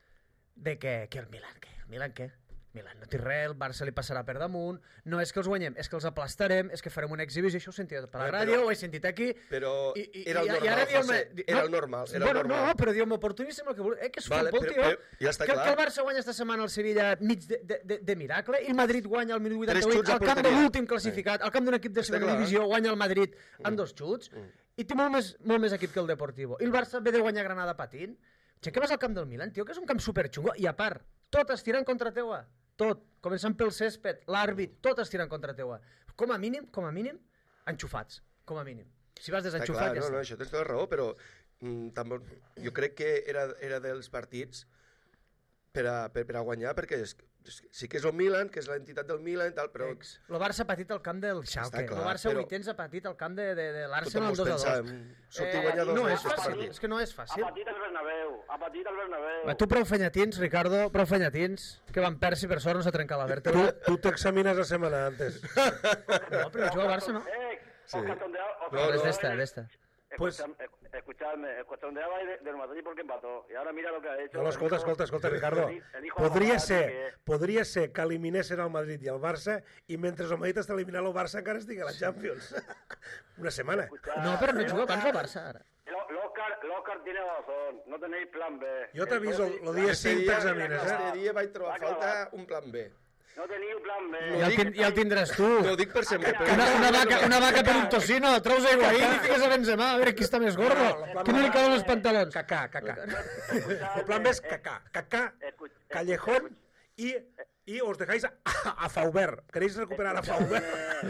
Speaker 2: de que, que el Milan, què? El Milan què? Milan no té res, el Barça li passarà per damunt, no és que els guanyem, és que els aplastarem, és que farem una exhibició, això ho he sentit per la
Speaker 4: Eh,
Speaker 2: ràdio,
Speaker 4: però-
Speaker 2: ho he sentit aquí...
Speaker 4: Però
Speaker 2: I, i,
Speaker 4: era el
Speaker 2: i- i
Speaker 4: normal,
Speaker 2: ara diu-me-
Speaker 4: José,
Speaker 2: di-
Speaker 4: era el normal, era el
Speaker 2: bueno,
Speaker 4: normal.
Speaker 2: No, però diu-me oportuníssim el que vol... Eh, que és
Speaker 4: Vale,
Speaker 2: futbol,
Speaker 4: però-
Speaker 2: tio.
Speaker 4: però ja està
Speaker 2: que,
Speaker 4: clar.
Speaker 2: que el Barça guanya esta setmana al Sevilla mig de, de, de, de miracle i el Madrid guanya el minut
Speaker 4: Tres
Speaker 2: vuitanta-vuit
Speaker 4: xuts a
Speaker 2: al camp de
Speaker 4: porteria.
Speaker 2: l'últim classificat, al camp d'un equip de
Speaker 4: Està
Speaker 2: segona
Speaker 4: clar.
Speaker 2: divisió, guanya el Madrid amb dos xuts
Speaker 4: Mm.
Speaker 2: i té molt més, molt més equip que el Deportivo. I el Barça ve de guanyar Granada patint. Che, que vas al camp del Milan, tio, que és un camp superxungo i a part, tot estirant contra teua. Tot, començant pel césped, l'àrbit, tot estirant contra teua. Com a mínim, com a mínim, enxufats, com a mínim. Si vas
Speaker 4: Està
Speaker 2: desenxufat,
Speaker 4: clar,
Speaker 2: ja
Speaker 4: no,
Speaker 2: està.
Speaker 4: no, això tens tota la raó, però mm, també, jo crec que era, era dels partits per a, per, per a guanyar, perquè és, és, sí que és el Milan, que és l'entitat del Milan i tal, però
Speaker 2: Ex. El Barça ha patit al camp del Schalke.
Speaker 4: clar,
Speaker 2: El Barça
Speaker 4: però-
Speaker 2: avui tens ha patit al camp de, de, de
Speaker 4: tothom
Speaker 2: l'Arsenal
Speaker 4: mos
Speaker 2: dos a
Speaker 4: pensa
Speaker 2: dos.
Speaker 4: en sortir
Speaker 2: Eh,
Speaker 4: guanyadors
Speaker 2: no és
Speaker 4: d'aquest
Speaker 2: fàcil,
Speaker 4: partit.
Speaker 2: és que no és
Speaker 5: Ha
Speaker 2: fàcil.
Speaker 5: patit el Bernabéu, ha patit el Bernabéu.
Speaker 2: Va, tu prou fenyatins, Ricardo, prou fenyatins, que Van Persie per sort no s'ha trencat la
Speaker 3: Tu,
Speaker 2: vèrtebra.
Speaker 3: tu t'examines la setmana antes.
Speaker 2: No, però juga al Barça, no?
Speaker 5: Eh,
Speaker 4: Sí.
Speaker 5: os cachondeaba- os
Speaker 4: No,
Speaker 2: No, és
Speaker 5: cachondeaba
Speaker 2: d'esta,
Speaker 5: de-
Speaker 2: d'esta.
Speaker 3: Pues-
Speaker 5: Escuchadme, escuchadme, os cachondeaba ahí de- del Madrid porque empató. Y ahora mira lo que ha hecho.
Speaker 3: No, no, escolta,
Speaker 5: El hijo-
Speaker 3: escolta, escolta, Ricardo.
Speaker 5: el hijo- el hijo de
Speaker 3: Podria
Speaker 5: Zapata,
Speaker 3: ser,
Speaker 5: que-
Speaker 3: podria ser que eliminessin el Madrid i el Barça i mentre el Madrid està eliminant el Barça encara estigui a la Champions. Una setmana.
Speaker 5: Escuchad,
Speaker 2: No, però no
Speaker 5: el
Speaker 2: juga abans el
Speaker 5: Oscar-
Speaker 2: Barça, ara.
Speaker 5: el el Oscar, el Oscar tiene razón. No tenéis plan B.
Speaker 3: Jo t'aviso,
Speaker 5: Entonces,
Speaker 3: el dia
Speaker 4: Este
Speaker 3: cinc
Speaker 4: dia,
Speaker 3: t'examines,
Speaker 4: este
Speaker 3: eh?
Speaker 4: dia vaig trobar a
Speaker 5: Va acabar.
Speaker 4: falta un plan B.
Speaker 5: No tenéis plan B.
Speaker 2: Ja el, tin- ja el tindràs tu.
Speaker 4: No ho dic per sempre, però...
Speaker 2: Una, una, vaca, una vaca per un tocino, treus aigua ahí i fiques a Benzema, a veure qui està més gordo. Qui no li cauen els pantalons?
Speaker 3: Cacà, cacà.
Speaker 5: Escuchadme,
Speaker 3: El plan B és
Speaker 5: eh,
Speaker 3: cacà. Cacà,
Speaker 5: escu-
Speaker 3: Callejón y, y os dejáis a, a Faubert. ¿Queréis recuperar a Faubert?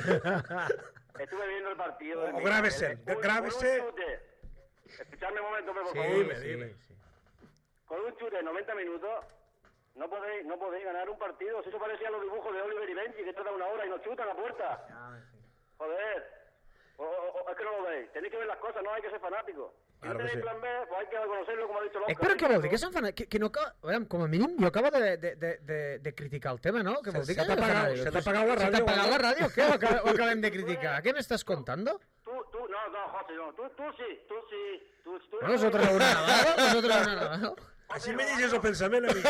Speaker 5: Estuve viendo el partido.
Speaker 3: O
Speaker 5: del Milan.
Speaker 3: Gravesen,
Speaker 5: El- con-
Speaker 3: Gravesen.
Speaker 5: con un chute. Escuchadme un momento, por
Speaker 3: Sí,
Speaker 5: favor.
Speaker 3: dime, dime.
Speaker 5: Con un chute de noventa minutos, No podéis, no podéis ganar un partido. Si eso parecía los dibujos de Oliver y Benji, que tarda una hora y nos chutan a puerta. Joder. O, o, o, es que no lo veis. Tenéis que ver las cosas, no hay que ser fanáticos. Si
Speaker 3: Claro
Speaker 5: no
Speaker 3: que
Speaker 5: tenéis
Speaker 3: sí.
Speaker 5: plan B, pues hay que conocerlo, com ha dit l'Òscar.
Speaker 2: Eh, però què vol dir? Que, fan... que, que no acaba... Veurem, com a mínim, jo acabo de, de, de, de, de criticar el tema, no? Què vol dir?
Speaker 3: Se t'ha apagat- se t'ha apagat la
Speaker 2: Se
Speaker 3: ràdio,
Speaker 2: t'ha apagat
Speaker 3: o
Speaker 2: la ràdio? Què? Ho acabem, ho acabem de criticar. Què m'estàs contando?
Speaker 5: Tú, tú, no, no, José, no. Tú, tú sí, tú sí. Tú, tú,
Speaker 2: Bueno, nosotros una navada, nosotros una navada.
Speaker 3: Així me llegeix el pensament, amic.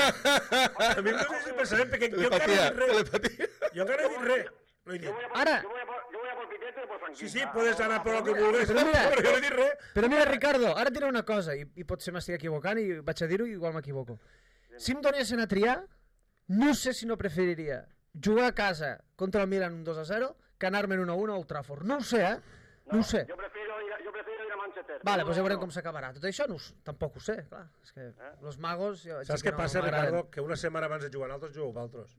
Speaker 3: A mi em llegeix el pensament, perquè jo encara no he dit res. Jo encara no he dit res. No he
Speaker 5: Yo
Speaker 3: dit.
Speaker 5: voy a por,
Speaker 2: Ara.
Speaker 5: yo voy a por, yo voy a por Pitete y por Franquita.
Speaker 3: Sí, sí, puedes anar per el que vulguis,
Speaker 2: Però mira-
Speaker 3: però jo no he dit res.
Speaker 2: Però mira, Ricardo, ara et diré una cosa, i, i potser m'estic equivocant i vaig a dir-ho i igual m'equivoco. Si em donessin a triar, no sé si no preferiria jugar a casa contra el Milan un dos a zero que anar-me'n un a un a Old Trafford. No ho sé, eh? No ho sé.
Speaker 5: Yo prefiero ir a, yo prefiero ir a Manchester.
Speaker 2: Vale,
Speaker 5: No,
Speaker 2: doncs ja
Speaker 5: no,
Speaker 2: veurem
Speaker 5: no.
Speaker 2: com s'acabarà. Tot això no, ho- tampoc ho sé, clar. És que los magos... Jo,
Speaker 3: Saps
Speaker 2: sí que
Speaker 3: què passa,
Speaker 2: no m'agraden.
Speaker 3: Ricardo? Que una setmana abans de jugar altres jugueu vosaltres.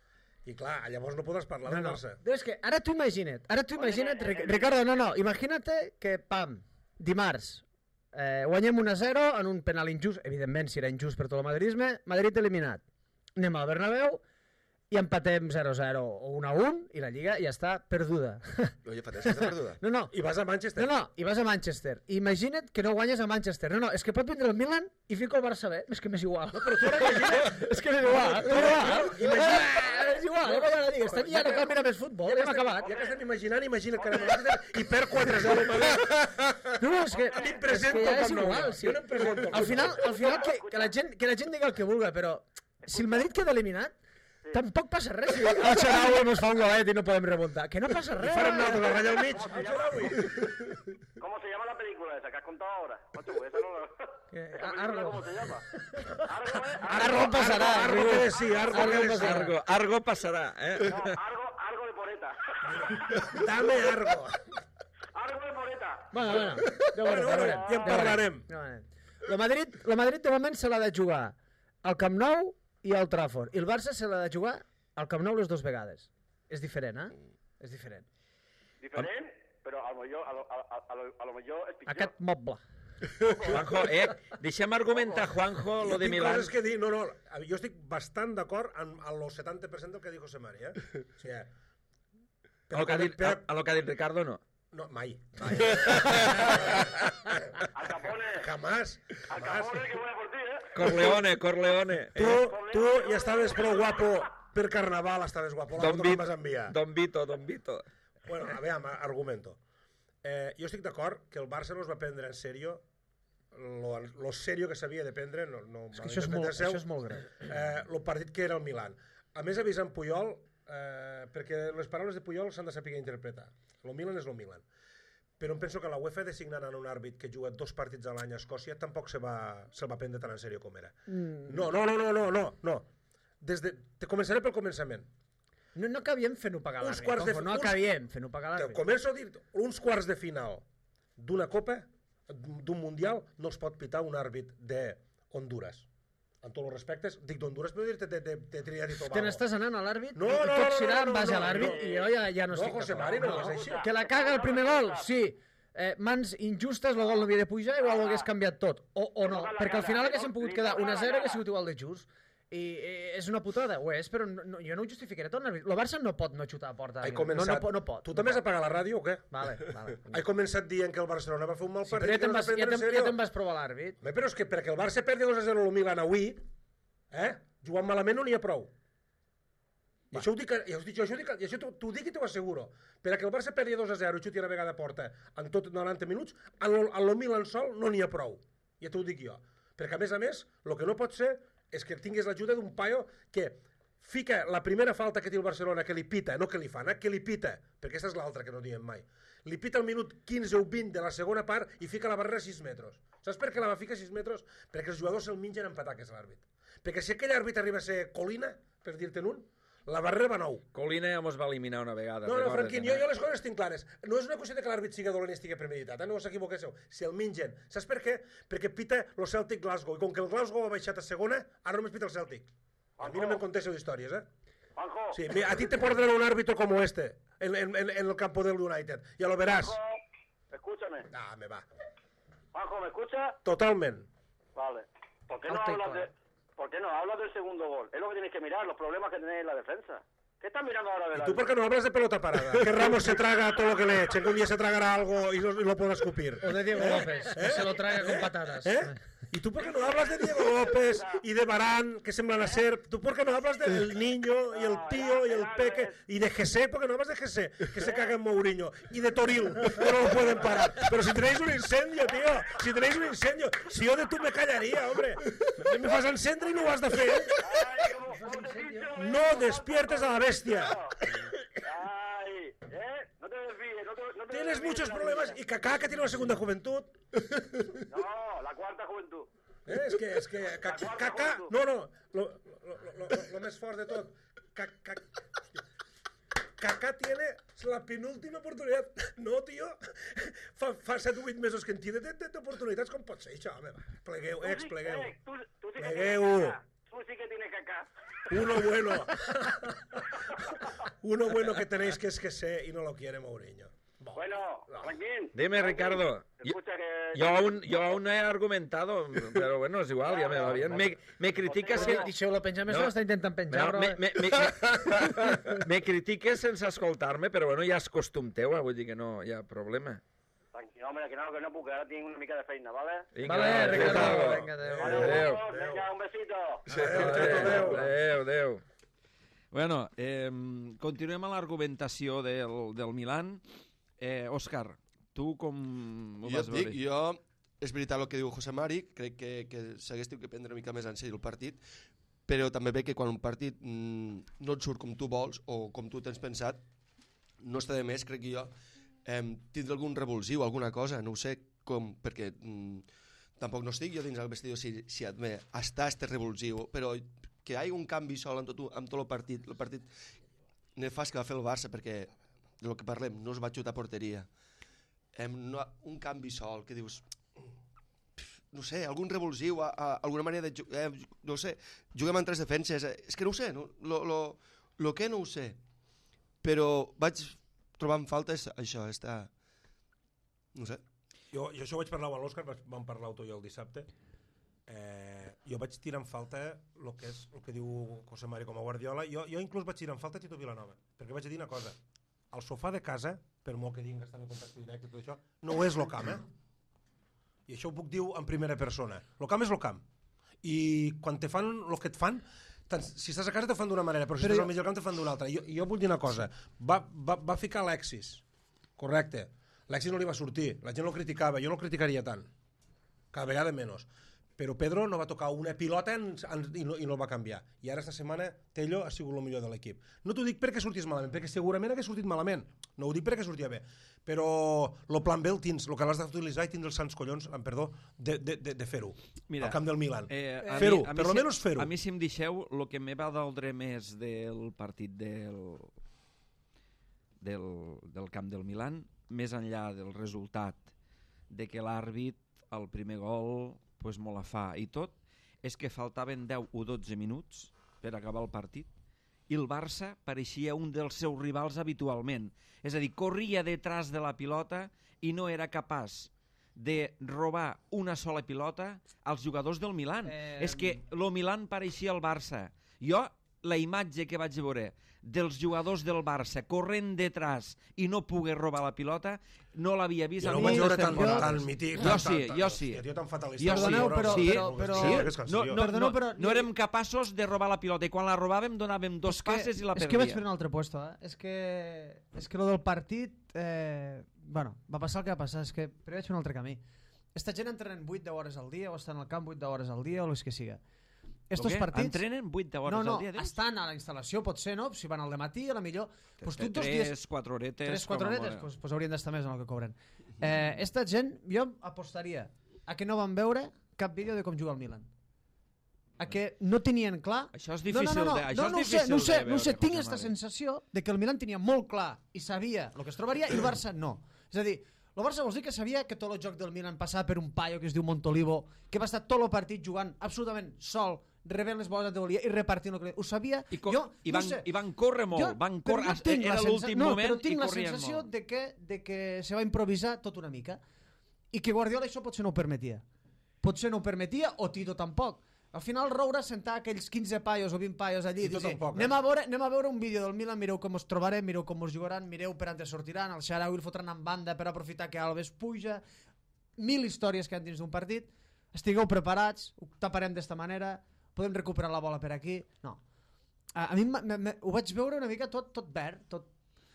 Speaker 3: I clar, llavors no podràs parlar
Speaker 2: No,
Speaker 3: del
Speaker 2: no.
Speaker 3: Barça.
Speaker 2: És que ara tu imagina't, ara tu imagina't, Ric- Ricardo, no, no, imagina't que, pam, dimarts, eh, guanyem un a zero en un penal injust, evidentment, si era injust per tot el madridisme, Madrid eliminat. Anem al Bernabéu i empatem zero a zero o un a un i la Lliga ja està perduda.
Speaker 4: Oye, fa temps que està perduda.
Speaker 2: No, no,
Speaker 3: I vas a Manchester.
Speaker 2: no, no, i vas a Manchester. Imagina't que no guanyes a Manchester. No, no, és que pot vindre el Milan i fico el Barça B. És que m'és igual. No, però tu ara imagina't... és que m'és igual. M'és igual. Ah, és igual. No, no, no, estem ja no cal mirar més futbol.
Speaker 3: Ja que
Speaker 2: Hem
Speaker 3: estem-
Speaker 2: acabat.
Speaker 3: Ja que estem imaginant, imagina't que anem a Manchester i perd quatre a zero.
Speaker 2: No, no, és que,
Speaker 3: A mi em
Speaker 2: és
Speaker 3: presento
Speaker 2: que ja
Speaker 3: al
Speaker 2: és
Speaker 3: Camp Nou.
Speaker 2: igual. Sí.
Speaker 3: Jo no em presento al
Speaker 2: Al final, al final que, que, la gent, que la gent digui el que vulgui, però si el Madrid queda eliminat, tampoc passa res. Si el Xaraui ens fa un golet i no podem remuntar. Que no passa res.
Speaker 3: Farem nosaltres la ratlla al mig. El Xaraui.
Speaker 5: ¿Cómo se llama la película esa que has contado ahora? Macho, esa no la...
Speaker 2: Que-
Speaker 5: ¿Esa película
Speaker 2: Argo.
Speaker 5: ¿Cómo se llama? Argo, ¿eh?
Speaker 2: Argo passarà.
Speaker 3: Argo
Speaker 2: Argo.
Speaker 3: que de sí, Argo
Speaker 2: Argo
Speaker 3: que de sí.
Speaker 2: passarà.
Speaker 1: Argo, Argo passarà, eh?
Speaker 5: No, Argo, Argo de Poreta.
Speaker 3: Dame Argo.
Speaker 5: Argo de Poreta.
Speaker 2: Bueno, bueno, ja ho
Speaker 3: Bueno,
Speaker 2: veurem,
Speaker 3: bueno,
Speaker 2: ja ho veurem.
Speaker 3: ja en parlarem.
Speaker 2: Ja ho veurem. Lo Madrid, lo Madrid de moment se l'ha de jugar al Camp Nou i al Trafford. I el Barça se l'ha de jugar al Camp Nou les dues vegades. És diferent, eh? És diferent.
Speaker 5: Diferent, pero a lo mejor, a lo, a, a, a lo, a lo mejor es pitjor.
Speaker 2: Aquest moble.
Speaker 1: Juanjo, eh, deixa'm argumentar, Juanjo, lo
Speaker 3: Jo
Speaker 1: de
Speaker 3: tinc
Speaker 1: Milán.
Speaker 3: coses que dir. No, no, jo estic bastant d'acord amb el setanta per cent del que dijo Semari, eh? O sigui,
Speaker 1: A lo que ha dit, a, a lo que ha dit Ricardo, no.
Speaker 3: No, mai.
Speaker 5: Al Capone.
Speaker 3: Jamás.
Speaker 5: Al
Speaker 3: Jamás.
Speaker 5: Capone que voy por ti, ¿eh?
Speaker 1: Corleone, Corleone.
Speaker 3: Tu,
Speaker 1: Eh?
Speaker 3: tu ja estaves prou guapo per Carnaval, estaves guapo. La
Speaker 1: Don,
Speaker 3: foto que em
Speaker 1: Vito,
Speaker 3: vas enviar.
Speaker 1: Don Vito, Don Vito.
Speaker 3: Bueno, a veure, argumento. Eh, jo estic d'acord que el Barça no es va prendre en sèrio lo, lo serio que s'havia de prendre, no, no,
Speaker 2: És que això és molt, això és molt greu.
Speaker 3: eh, el partit que era el Milan. A més, avisant Puyol, eh, perquè les paraules de Puyol s'han de saber interpretar. El Milan és el Milan. Però em penso que la UEFA designant en un àrbit que juga dos partits a l'any a Escòcia tampoc se va, se'l va prendre tan en sèrio com era.
Speaker 2: Mm.
Speaker 3: No, no, no, no, no, no, no. Des de, te començaré pel començament.
Speaker 2: No, no acabiem fent-ho pagar
Speaker 3: Uns
Speaker 2: l'àrbit.
Speaker 3: quarts de-
Speaker 2: Ojo, no
Speaker 3: uns-
Speaker 2: acabiem fent-ho pagar
Speaker 3: Te
Speaker 2: l'àrbit.
Speaker 3: començo a dir, uns quarts de final d'una copa, d'un mundial, no es pot pitar un àrbit de Honduras. Amb tots els respectes, dic d'Honduras, però dir-te de, de, de Trinidad i Tobago.
Speaker 2: Te n'estàs anant a l'àrbit
Speaker 3: No,
Speaker 2: i
Speaker 3: no,
Speaker 2: tot
Speaker 3: no,
Speaker 2: serà
Speaker 3: no,
Speaker 2: en base
Speaker 3: no,
Speaker 2: a l'àrbit
Speaker 3: no.
Speaker 2: i jo ja, ja no,
Speaker 3: No,
Speaker 2: estic
Speaker 3: José
Speaker 2: d'acord.
Speaker 3: Mari, no és així.
Speaker 2: Que la caga el primer gol, sí. Eh, mans injustes, el gol no havia de pujar, igual ho hagués canviat tot. O, o no, perquè al final haguéssim pogut quedar un a zero i hagués sigut igual de just. I eh, és una putada, ho és, però no, no, jo no ho justificaré tot. El Barça no pot no xutar a porta.
Speaker 3: He
Speaker 2: No,
Speaker 3: començat...
Speaker 2: no, pot, no pot.
Speaker 3: Tu
Speaker 2: no
Speaker 3: també has
Speaker 2: pot.
Speaker 3: apagat la ràdio o què?
Speaker 2: Vale, vale.
Speaker 3: He començat dient que el Barcelona va fer un mal
Speaker 2: Sí, però
Speaker 3: partit
Speaker 2: ja
Speaker 3: que
Speaker 2: te'n
Speaker 3: no es
Speaker 2: vas,
Speaker 3: va
Speaker 2: ja
Speaker 3: prendre en
Speaker 2: te'n ja
Speaker 3: sèrio.
Speaker 2: te'n vas provar l'àrbit.
Speaker 3: Home, però és que perquè el Barça perdi dos a zero al Milan avui, eh? jugant malament no n'hi ha prou. I això ho dic, i això, això, ho dic, i això t'ho t'ho dic i t'ho asseguro. Perquè el Barça perdi dos a zero i xuti una vegada a porta en tot noranta minuts, en el, en el Milan sol no n'hi ha prou. Ja t'ho dic jo. Perquè a més a més, el que no pot ser és que tinguis l'ajuda d'un paio que fica la primera falta que té el Barcelona, que li pita, no que li fan, eh? que li pita, perquè aquesta és l'altra que no diem mai. Li pita al minut quinze o vint de la segona part i fica la barrera a sis metres. Saps per què la va ficar a sis metres? Perquè els jugadors se'l mengen en pataques, l'àrbit. Perquè si aquell àrbit arriba a ser Colina, per dir-te'n un, la barrera va nou.
Speaker 1: Colina ja mos va eliminar una vegada.
Speaker 3: No, no,
Speaker 1: recorda't,
Speaker 3: Franquín, jo, jo les coses tinc clares. No és una qüestió de que l'àrbit sigui dolent i estigui premeditat, eh? No us equivoqueu. Si el mengen. Saps per què? Perquè pita el Celtic Glasgow. I com que el Glasgow ha baixat a segona, ara només pita el Celtic. A mi no me'n contesteu d'històries, eh?
Speaker 5: Juanjo,
Speaker 3: Sí, mira, a ti te pondrán un árbitro como este en, en, en, en el campo del United. Ya lo verás.
Speaker 5: Juanjo, escúchame.
Speaker 3: Ah, me va.
Speaker 5: Juanjo, ¿me escucha?
Speaker 3: Totalment.
Speaker 5: Vale. ¿Por qué no
Speaker 2: Alto y
Speaker 5: hablas
Speaker 2: claro.
Speaker 5: de, ¿por qué no hablas del segundo gol? Es lo que tenéis que mirar, los problemas que tenéis en la defensa. ¿Qué estás mirando ahora de
Speaker 3: ¿Y
Speaker 5: la
Speaker 3: tú por qué no hablas de pelota parada? Que Ramos se traga todo lo que le echen, que un día se tragará algo y lo, y lo podrá escupir.
Speaker 2: O de Diego López, que se lo traga con patatas.
Speaker 3: ¿Eh? ¿Y tú por qué no hablas de Diego López y de Varane, que sembran a ser? ¿Tú por qué no hablas del niño y el tío y el peque? Y de Jesse, ¿por qué no hablas de Jesse? Que se caga en Mourinho. Y de Toril, que no lo pueden parar. Pero si tenéis un incendio, tío, si tenéis un incendio, si yo de tú me callaría, hombre. Me fas encendre y no ho has de fer. No despiertes a la bestia.
Speaker 5: Ay, ¿eh? No te desvíes, no te, no te
Speaker 3: Tienes
Speaker 5: desvíes
Speaker 3: muchos
Speaker 5: de la
Speaker 3: problemas
Speaker 5: vida.
Speaker 3: y Kaká, que tiene una segunda juventud.
Speaker 5: No, la cuarta juventud.
Speaker 3: Eh, és que, és que ca,
Speaker 5: La
Speaker 3: ca, ca, no, no, lo, lo, lo, lo, lo més fort de tot, ca, ca, Kaká tiene la penúltima oportunitat. No, tio, fa, fa set o vuit mesos que en tiene de, de, de oportunitats, com pot ser això? Home, va, plegueu,
Speaker 5: Tú sí-
Speaker 3: ex, plegueu.
Speaker 5: eh, tú, tú sí que
Speaker 3: Plegueu.
Speaker 5: tienes caca. Tú sí que tienes caca.
Speaker 3: Uno bueno. Uno bueno que tenéis que es que sé y no lo quiere Mourinho.
Speaker 5: Bueno, Joaquín.
Speaker 1: Dime,
Speaker 5: Joaquín,
Speaker 1: Ricardo.
Speaker 5: Escucha que...
Speaker 1: Yo aún, yo aún no he argumentado, pero bueno, es igual, ya me va bien. Me, me criticas...
Speaker 5: Bueno,
Speaker 1: que-
Speaker 2: Deixeu-lo penjar, més
Speaker 1: No.
Speaker 2: no. l'està intentant penjar,
Speaker 1: No,
Speaker 2: però...
Speaker 1: me, me, me, me, me critiques sense escoltar-me, però bueno, ja és costum teu, eh? Vull dir que no hi ha problema.
Speaker 5: Tranquilo, hombre, que no, que no puc, que ara tinc una mica de feina, ¿vale?
Speaker 1: Vinga,
Speaker 2: Vale,
Speaker 1: adéu.
Speaker 2: Ricardo, vinga, adéu.
Speaker 5: Vale,
Speaker 1: Adéu.
Speaker 5: vamos, venga, un besito.
Speaker 1: Adéu, adéu, adéu. Bueno, eh, continuem a l'argumentació del, del Milan. Eh, Òscar, tu com ho
Speaker 4: Jo
Speaker 1: vas
Speaker 4: et dic,
Speaker 1: veure?
Speaker 4: jo, és veritat el que diu José Mari, crec que, que s'hagués que prendre una mica més en sèrio el partit, però també veig que quan un partit mm, no et surt com tu vols o com tu tens pensat, no està de més, crec que jo, eh, tindre algun revulsiu, alguna cosa, no ho sé com, perquè mm, tampoc no estic jo dins el vestidor si, si admet està este revulsiu, però que hi hagi un canvi sol amb tot, amb tot el partit, el partit nefast que va fer el Barça, perquè de lo que parlem, no es va xutar a porteria. Eh, no, un canvi sol, que dius... No sé, algun revulsiu, a, a, alguna manera de... Eh, no ho sé, juguem en tres defenses, eh, és que no ho sé, no, lo, lo, lo que no ho sé. Però vaig trobar en falta és, això, està... No sé.
Speaker 3: Jo, jo això ho vaig parlar amb l'Òscar, vam parlar tu i jo el dissabte. Eh, jo vaig tirar en falta el que és el que diu José Mari com a Guardiola. Jo, jo inclús vaig tirar en falta Tito Vilanova, perquè vaig dir una cosa. El sofà de casa, per molt que diguin que estan en contacte directe i tot això, no ho és el camp, eh? I això ho puc dir en primera persona. El camp és el camp. I quan te fan el que et fan, tant, si estàs a casa te fan d'una manera, però si
Speaker 2: Però
Speaker 3: estàs
Speaker 2: jo-
Speaker 3: al mig del camp te fan d'una altra. Jo, jo vull dir una cosa. Va, va, va ficar Alexis, correcte. Alexis no li va sortir, la gent el criticava, jo no el criticaria tant. Cada vegada menys. Però Pedro no va tocar una pilota en, en, i, no, i no el va canviar. I ara esta setmana Tello ha sigut el millor de l'equip. No t'ho dic perquè sortís malament, perquè segurament hagués sortit malament. No ho dic perquè sortia bé. Però el plan B el tens, el que l'has d'utilitzar i tindre els sants collons, amb perdó, de, de, de, de fer-ho.
Speaker 1: Mira,
Speaker 3: al camp del Milan.
Speaker 1: Eh, a
Speaker 3: fer-ho,
Speaker 1: mi- a mi
Speaker 3: per
Speaker 1: si-
Speaker 3: almenys fer-ho.
Speaker 1: A mi, si em deixeu, el que me va doldre més del partit del, del, del camp del Milan, més enllà del resultat de que l'àrbit, el primer gol, pues, molt la fa i tot, és que faltaven deu o dotze minuts per acabar el partit i el Barça pareixia un dels seus rivals habitualment. És a dir, corria detrás de la pilota i no era capaç de robar una sola pilota als jugadors del Milan.
Speaker 2: Eh,
Speaker 1: És que el Milan pareixia el Barça. Jo, la imatge que vaig veure dels jugadors del Barça corrent detrás i no poder robar la pilota, no l'havia vist
Speaker 3: Jo
Speaker 1: a
Speaker 3: no ho vaig
Speaker 1: moltes
Speaker 3: veure tan,
Speaker 1: temporades.
Speaker 3: tan mític.
Speaker 1: Jo
Speaker 3: tan,
Speaker 1: sí,
Speaker 3: tan,
Speaker 1: jo
Speaker 3: tan,
Speaker 1: sí.
Speaker 3: Hòstia, tio, tan fatalista.
Speaker 1: Jo
Speaker 2: Perdoneu,
Speaker 1: sí,
Speaker 2: però-
Speaker 1: sí,
Speaker 2: però- però-
Speaker 1: sí.
Speaker 3: que és
Speaker 1: No,
Speaker 3: cansió.
Speaker 1: no,
Speaker 2: Perdoneu,
Speaker 1: no,
Speaker 2: però-
Speaker 1: no érem capaços de robar la pilota i quan la robàvem donàvem dos
Speaker 2: És que-
Speaker 1: passes i la
Speaker 2: És que vaig fer
Speaker 1: perdia.
Speaker 2: un altre puesto, eh? És que, és que lo del partit... Eh, bueno, va passar el que va passar, és que però vaig fer un altre camí. Esta gent entrenen vuit deu hores al dia o estan al camp vuit deu hores al dia o el que siga. Estos
Speaker 1: O què?
Speaker 2: partits...
Speaker 1: Entrenen vuit deu hores
Speaker 2: no, no,
Speaker 1: al dia, dius?
Speaker 2: estan a la instal·lació, pot ser, no? Si van al dematí, a la millor... Pues tu dos
Speaker 1: Tres,
Speaker 2: dies...
Speaker 1: quatre horetes...
Speaker 2: Tres, quatre
Speaker 1: com a
Speaker 2: horetes,
Speaker 1: molt.
Speaker 2: pues, pues haurien d'estar més en el que cobren. Eh, esta gent, jo apostaria a que no van veure cap vídeo de com juga el Milan. A que no tenien clar...
Speaker 1: Això és difícil
Speaker 2: no, no, no,
Speaker 1: de- això
Speaker 2: no,
Speaker 1: és
Speaker 2: no, ho sé, no, ho
Speaker 1: difícil
Speaker 2: sé,
Speaker 1: de
Speaker 2: no ho sé,
Speaker 1: veure,
Speaker 2: tinc
Speaker 1: José
Speaker 2: aquesta
Speaker 1: Mari.
Speaker 2: sensació de que el Milan tenia molt clar i sabia el que es trobaria i el Barça no. És a dir, el Barça vols dir que sabia que tot el joc del Milan passava per un paio que es diu Montolivo, que va estar tot el partit jugant absolutament sol, rebent les boles de volia i repartint el que... Ho sabia?
Speaker 1: I, co
Speaker 2: jo,
Speaker 1: i,
Speaker 2: no
Speaker 1: van,
Speaker 2: sé.
Speaker 1: I van córrer molt,
Speaker 2: Jo-
Speaker 1: van
Speaker 2: però
Speaker 1: córrer,
Speaker 2: jo tinc la
Speaker 1: era
Speaker 2: sensa-
Speaker 1: l'últim
Speaker 2: no,
Speaker 1: moment
Speaker 2: però tinc
Speaker 1: i
Speaker 2: la
Speaker 1: corrien
Speaker 2: sensació
Speaker 1: molt.
Speaker 2: de que, de que se va improvisar tot una mica i que Guardiola això potser no ho permetia. Potser no ho permetia o Tito tampoc. Al final Roure sentar aquells quinze paios o vint paios allí i
Speaker 3: tot
Speaker 2: dir,
Speaker 3: un poc, eh?
Speaker 2: anem, a veure, anem a veure un vídeo del Milan, mireu com us trobarem, mireu com us jugaran, mireu per on sortiran, el Xaraui el fotran en banda per aprofitar que Alves puja, mil històries que hi ha dins d'un partit, estigueu preparats, ho taparem d'esta manera, podem recuperar la bola per aquí. No. A, a mi m -m -m ho vaig veure una mica tot, tot verd, tot...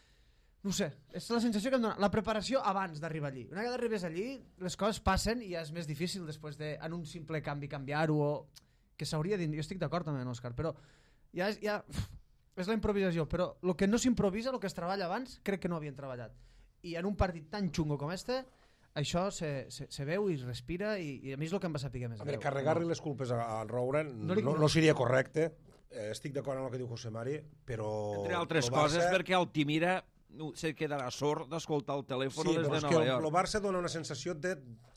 Speaker 2: No sé, és la sensació que em dona. La preparació abans d'arribar allí. Una vegada arribes allí, les coses passen i ja és més difícil després de, en un simple canvi, canviar-ho o... que s'hauria dit, jo estic d'acord també amb Òscar, però ja és, ja, és la improvisació, però el que no s'improvisa, el que es treballa abans, crec que no havien treballat. I en un partit tan xungo com este, això se, se, se veu i es respira i, i a mi és el que em va saber més.
Speaker 3: A veure, carregar-li les culpes a, a Roure no,
Speaker 2: li-
Speaker 3: no, no seria correcte. Eh, estic d'acord amb el que diu José Mari, però...
Speaker 1: Entre altres
Speaker 3: el Barça-
Speaker 1: coses, perquè Altimira no, se quedarà sord d'escoltar el telèfon
Speaker 3: Sí,
Speaker 1: des
Speaker 3: però
Speaker 1: de
Speaker 3: és que
Speaker 1: Nova
Speaker 3: el,
Speaker 1: York.
Speaker 3: el Barça dona una sensació de...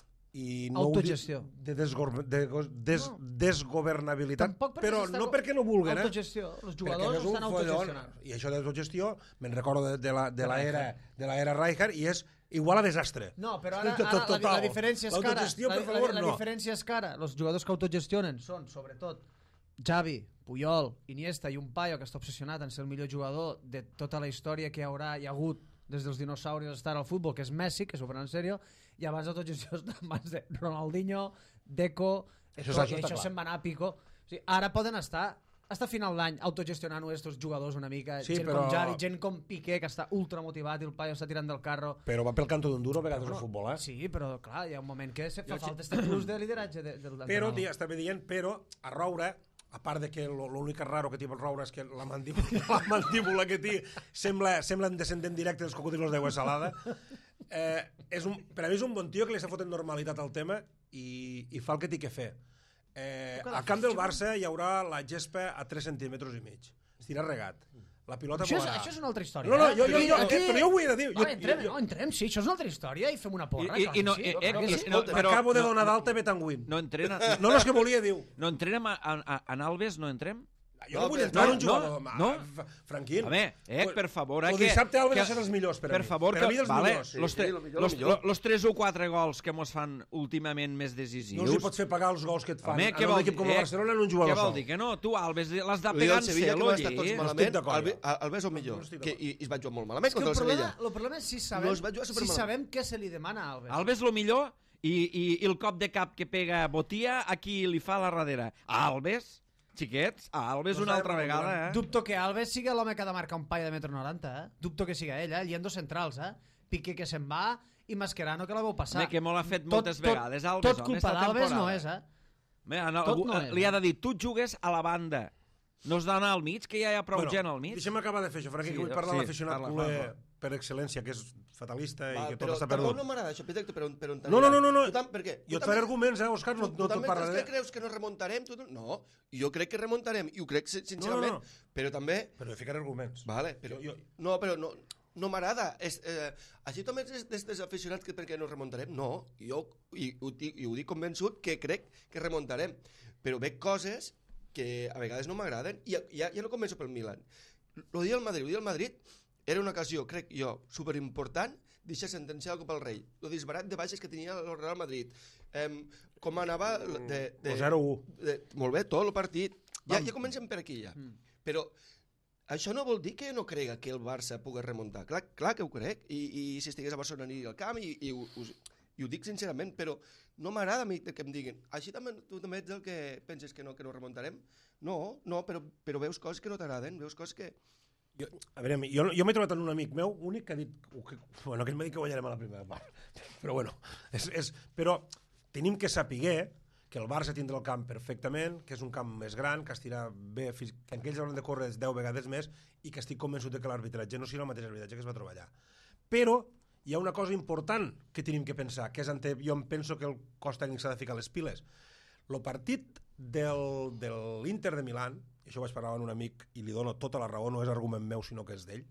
Speaker 3: I no
Speaker 2: Autogestió.
Speaker 3: ho dic- de, desgor, de go- des,
Speaker 2: No.
Speaker 3: desgovernabilitat,
Speaker 2: Tampoc perquè
Speaker 3: però
Speaker 2: s'està
Speaker 3: no
Speaker 2: go-
Speaker 3: perquè no vulguen, eh?
Speaker 2: Autogestió. Els
Speaker 3: Perquè
Speaker 2: jugadors
Speaker 3: és un
Speaker 2: estan
Speaker 3: follon,
Speaker 2: autogestionant.
Speaker 3: i això d'autogestió me'n recordo de, de la de la era de la era Rijkaard i és igual a desastre.
Speaker 2: No, però ara,
Speaker 3: Tot-
Speaker 2: ara la,
Speaker 3: total.
Speaker 2: la diferència és cara.
Speaker 3: L'autogestió,
Speaker 2: La,
Speaker 3: per favor,
Speaker 2: la, la
Speaker 3: no.
Speaker 2: diferència és cara. Els jugadors que autogestionen són, sobretot, Xavi, Puyol, Iniesta i un paio que està obsessionat en ser el millor jugador de tota la història que hi haurà i ha hagut des dels dinosaures estar al futbol, que és Messi, que s'ho pren en sèrio, i abans l'autogestió està en mans de Ronaldinho, Deco,
Speaker 3: Això
Speaker 2: Eto'o,
Speaker 3: està
Speaker 2: i això
Speaker 3: clar.
Speaker 2: se'n va anar a Pico. O sigui, ara poden estar hasta final d'any autogestionant estos jugadors una mica,
Speaker 3: Sí,
Speaker 2: gent
Speaker 3: però-
Speaker 2: com Xavi, gent com Piqué, que està ultramotivat i el paio està tirant del carro.
Speaker 3: Però va pel canto d'un duro a vegades el futbol, eh?
Speaker 2: Sí, però clar, hi ha un moment que se fa falta este plus de lideratge de, del
Speaker 3: Però,
Speaker 2: entrenador.
Speaker 3: tia, estava dient, però a Roure, a part de que lo- l'únic raro que té el Roure és que la mandíbula, la mandíbula que té sembla, sembla un descendent directe dels cocodrilos d'aigua salada, eh, és un, per a mi és un bon tio que li està fotent normalitat al tema i, i fa el que té que fer. Eh, al camp del Barça hi haurà la gespa a tres centímetres i mig. Estirà regat. La pilota
Speaker 2: Això és,
Speaker 3: volarà.
Speaker 2: això és una altra història.
Speaker 3: No, no,
Speaker 2: eh?
Speaker 3: jo, jo, jo,
Speaker 2: Aquí-
Speaker 3: però jo ho he de dir. Jo,
Speaker 2: Vale, entrem,
Speaker 3: jo,
Speaker 2: no, entrem, sí, això és una altra història i fem una porra.
Speaker 1: I- i-
Speaker 2: clar
Speaker 1: i
Speaker 2: que
Speaker 1: no,
Speaker 2: sí,
Speaker 1: eh,
Speaker 2: clar que
Speaker 1: eh,
Speaker 2: sí.
Speaker 1: no, però-
Speaker 3: Acabo de
Speaker 1: no,
Speaker 3: donar
Speaker 1: no,
Speaker 3: d'alta Betanguin.
Speaker 1: No entrena...
Speaker 3: No, no, és que volia, diu.
Speaker 1: No entrenem a, a, a, en Alves, no entrem?
Speaker 3: Jo no,
Speaker 4: No,
Speaker 3: vull
Speaker 4: però-
Speaker 3: entrar
Speaker 1: no,
Speaker 3: en un jugador.
Speaker 1: no,
Speaker 3: ma-
Speaker 1: no.
Speaker 3: F- Franquín.
Speaker 1: A veure, eh, per favor... Eh,
Speaker 3: El
Speaker 1: que,
Speaker 3: dissabte Alves
Speaker 1: que,
Speaker 3: va ser dels millors per a
Speaker 1: per
Speaker 3: mi.
Speaker 1: favor,
Speaker 3: Per a
Speaker 1: que,
Speaker 3: mi dels
Speaker 1: vale,
Speaker 3: millors.
Speaker 1: los,
Speaker 4: Sí,
Speaker 1: tre,
Speaker 4: sí, lo millor,
Speaker 1: los,
Speaker 4: lo millor.
Speaker 1: los tres o quatre gols que mos fan últimament més decisius...
Speaker 3: No els hi pots fer pagar els gols que et fan
Speaker 1: Home,
Speaker 3: en
Speaker 1: què
Speaker 3: un
Speaker 1: vol
Speaker 3: equip
Speaker 1: dir?
Speaker 3: com el
Speaker 1: Eh,
Speaker 3: Barcelona en un
Speaker 1: Què
Speaker 3: jugador
Speaker 1: vol
Speaker 3: sol.
Speaker 1: dir? Que no, tu, Alves, l'has de
Speaker 4: Lo
Speaker 1: pegar
Speaker 4: del
Speaker 1: en
Speaker 4: Sevilla, que
Speaker 1: celo
Speaker 4: va estar tots
Speaker 1: allí.
Speaker 3: Estic
Speaker 4: malament,
Speaker 3: d'acord,
Speaker 4: Alves,
Speaker 3: jo.
Speaker 4: Alves és el millor.
Speaker 3: No estic
Speaker 4: Que,
Speaker 3: d'acord.
Speaker 4: i, I es va jugar molt malament
Speaker 2: És que
Speaker 4: contra
Speaker 2: el
Speaker 4: el
Speaker 2: problema,
Speaker 4: Sevilla.
Speaker 2: el problema és si sabem,
Speaker 4: No es va jugar
Speaker 2: si
Speaker 4: supermalament.
Speaker 2: sabem què se li demana a Alves.
Speaker 1: Alves lo millor i, i, i el cop de cap que pega Botia a qui li fa a la darrere. A Alves, xiquets, a Alves
Speaker 3: No
Speaker 1: una altra
Speaker 3: sabem,
Speaker 1: vegada, eh?
Speaker 2: Dubto que Alves sigui l'home que ha de marcar un paio de metro noranta, eh? Dubto que siga ell, eh? Hi ha dos centrals, eh? Piqué que se'n va i Mascherano que la veu passar.
Speaker 1: Home, que molt ha fet moltes vegades, Alves,
Speaker 2: Tot
Speaker 1: home,
Speaker 2: culpa
Speaker 1: esta
Speaker 2: d'Alves
Speaker 1: temporada.
Speaker 2: no és, eh?
Speaker 1: Bé, en
Speaker 2: Tot
Speaker 1: algú,
Speaker 2: no és,
Speaker 1: li
Speaker 2: eh?
Speaker 1: ha de dir, tu jugues a la banda. No has d'anar al mig, que ja hi ha prou gent al mig.
Speaker 3: Deixa'm acabar de fer això, Franqui,
Speaker 1: Sí,
Speaker 3: que vull parlar
Speaker 1: sí,
Speaker 3: de l'aficionat
Speaker 1: parla,
Speaker 3: culer
Speaker 1: parla.
Speaker 3: per excel·lència, que és fatalista i
Speaker 4: Va,
Speaker 3: que tot
Speaker 4: però
Speaker 3: està
Speaker 4: tampoc
Speaker 3: perdut.
Speaker 4: no m'agrada això, Peter, però, però
Speaker 3: No, no, no, no, no.
Speaker 4: Tu tam, per què?
Speaker 3: Jo
Speaker 4: Tu
Speaker 3: et faré
Speaker 4: també-
Speaker 3: arguments, eh, Òscar, no,
Speaker 4: tu,
Speaker 3: no
Speaker 4: tu
Speaker 3: te'n
Speaker 4: també
Speaker 3: parlaré.
Speaker 4: creus que creus que no remuntarem? Tu, no, jo crec que remuntarem, i ho crec sin- sincerament,
Speaker 3: No, no, no.
Speaker 4: però també...
Speaker 3: Però jo ficaré arguments.
Speaker 4: Vale, però,
Speaker 3: Jo- jo-
Speaker 4: no, però no, no m'agrada. És, eh, així també és d'aquests aficionats que per què no remuntarem? No, jo i, ho, dic- i ho dic convençut que crec que remuntarem, però veig coses que a vegades no m'agraden i ja, ja, ja no començo pel Milan. Lo dia del Madrid, lo dia del Madrid era una ocasió, crec jo, superimportant deixar sentenciar el Copa del Rei. El disbarat de baixes que tenia el Real Madrid. Eh, com anava de, de,
Speaker 3: El zero u.
Speaker 4: de, molt bé, tot el partit. Ja, ja comencem per aquí, ja. Mm. Però això no vol dir que no crega que el Barça pugui remuntar. Clar, clar que ho crec, i, i si estigués a Barcelona aniria al camp, i, i, ho, ho, i ho dic sincerament, però no m'agrada a mi que em diguin així també, tu també ets el que penses que no, que no remuntarem? No, no, però, però veus coses que no t'agraden, veus coses que...
Speaker 3: Jo, a veure, jo, jo m'he trobat en un amic meu únic que ha dit... Que, bueno, aquell m'ha dit que guanyarem a la primera part. Però bueno, és, és, però tenim que saber que el Barça tindrà el camp perfectament, que és un camp més gran, que estirà bé, fins, que aquells hauran de córrer deu vegades més i que estic convençut de que l'arbitratge no serà el mateix arbitratge que es va trobar allà. Però hi ha una cosa important que tenim que pensar, que és ante, jo em penso que el cos tècnic s'ha de ficar les piles. El partit del, de l'Inter de Milán, i això ho vaig parlar amb un amic i li dono tota la raó, no és argument meu sinó que és d'ell,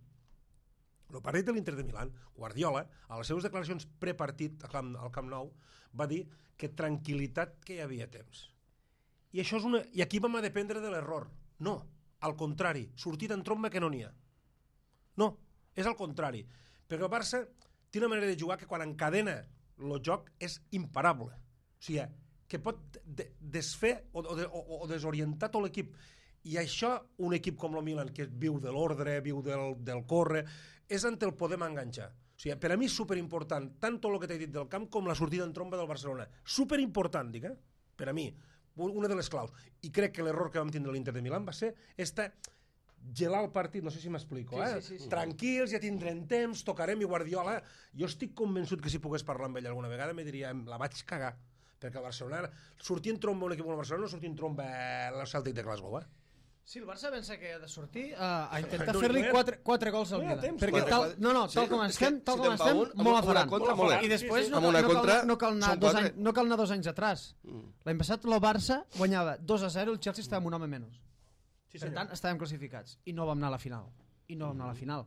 Speaker 3: el partit de l'Inter de Milán, Guardiola, a les seves declaracions prepartit al Camp, al Camp Nou, va dir que tranquil·litat que hi havia temps. I, això és una... I aquí vam a dependre de l'error. No, al contrari, sortit en tromba que no n'hi ha. No, és al contrari. Perquè el Barça té una manera de jugar que quan encadena el joc és imparable. O sigui, que pot de, desfer o, o, de, o, o desorientar tot l'equip. I això, un equip com el Milan, que viu de l'ordre, viu del, del córrer, és on el podem enganxar. O sigui, per a mi és superimportant, tant tot el que t'he dit del camp com la sortida en tromba del Barcelona. Superimportant, dic, eh? Per a mi, una de les claus. I crec que l'error que vam tindre l'Inter de Milán va ser esta gelar el partit, no sé si m'explico,
Speaker 2: sí,
Speaker 3: eh?
Speaker 2: Sí, sí, sí.
Speaker 3: Tranquils, ja tindrem temps, tocarem i Guardiola. Jo estic convençut que si pogués parlar amb ell alguna vegada me diria, la vaig cagar, perquè el Barcelona, sortir en tromba un equip com el Barcelona no sortir en tromba el Celtic de Glasgow, eh?
Speaker 2: Sí, el Barça pensa que ha de sortir a, a intentar
Speaker 3: No,
Speaker 2: fer-li
Speaker 3: no,
Speaker 2: quatre, quatre gols al
Speaker 3: no hi ha
Speaker 2: Milan.
Speaker 3: temps.
Speaker 2: Perquè
Speaker 4: Quatre,
Speaker 2: tal,
Speaker 4: quatre.
Speaker 2: no, no, tal
Speaker 4: Sí,
Speaker 2: com
Speaker 4: és
Speaker 2: estem,
Speaker 4: que
Speaker 2: tal
Speaker 4: si
Speaker 2: com
Speaker 4: te'n va
Speaker 2: estem,
Speaker 4: un, amb
Speaker 2: molt la
Speaker 4: una
Speaker 2: faran.
Speaker 4: contra, molt bé.
Speaker 2: I després
Speaker 3: Sí, sí,
Speaker 2: no,
Speaker 4: amb
Speaker 2: cal,
Speaker 4: una
Speaker 2: no,
Speaker 4: contra,
Speaker 2: cal, no, cal anar
Speaker 4: són
Speaker 2: dos
Speaker 4: quatre.
Speaker 2: anys, no cal anar dos anys atrás.
Speaker 4: Mm.
Speaker 2: L'any passat el Barça guanyava dos a zero, el Chelsea estava amb un home menys.
Speaker 3: Sí,
Speaker 2: Per tant, estàvem classificats. I no vam anar a la final. I no vam anar a la final.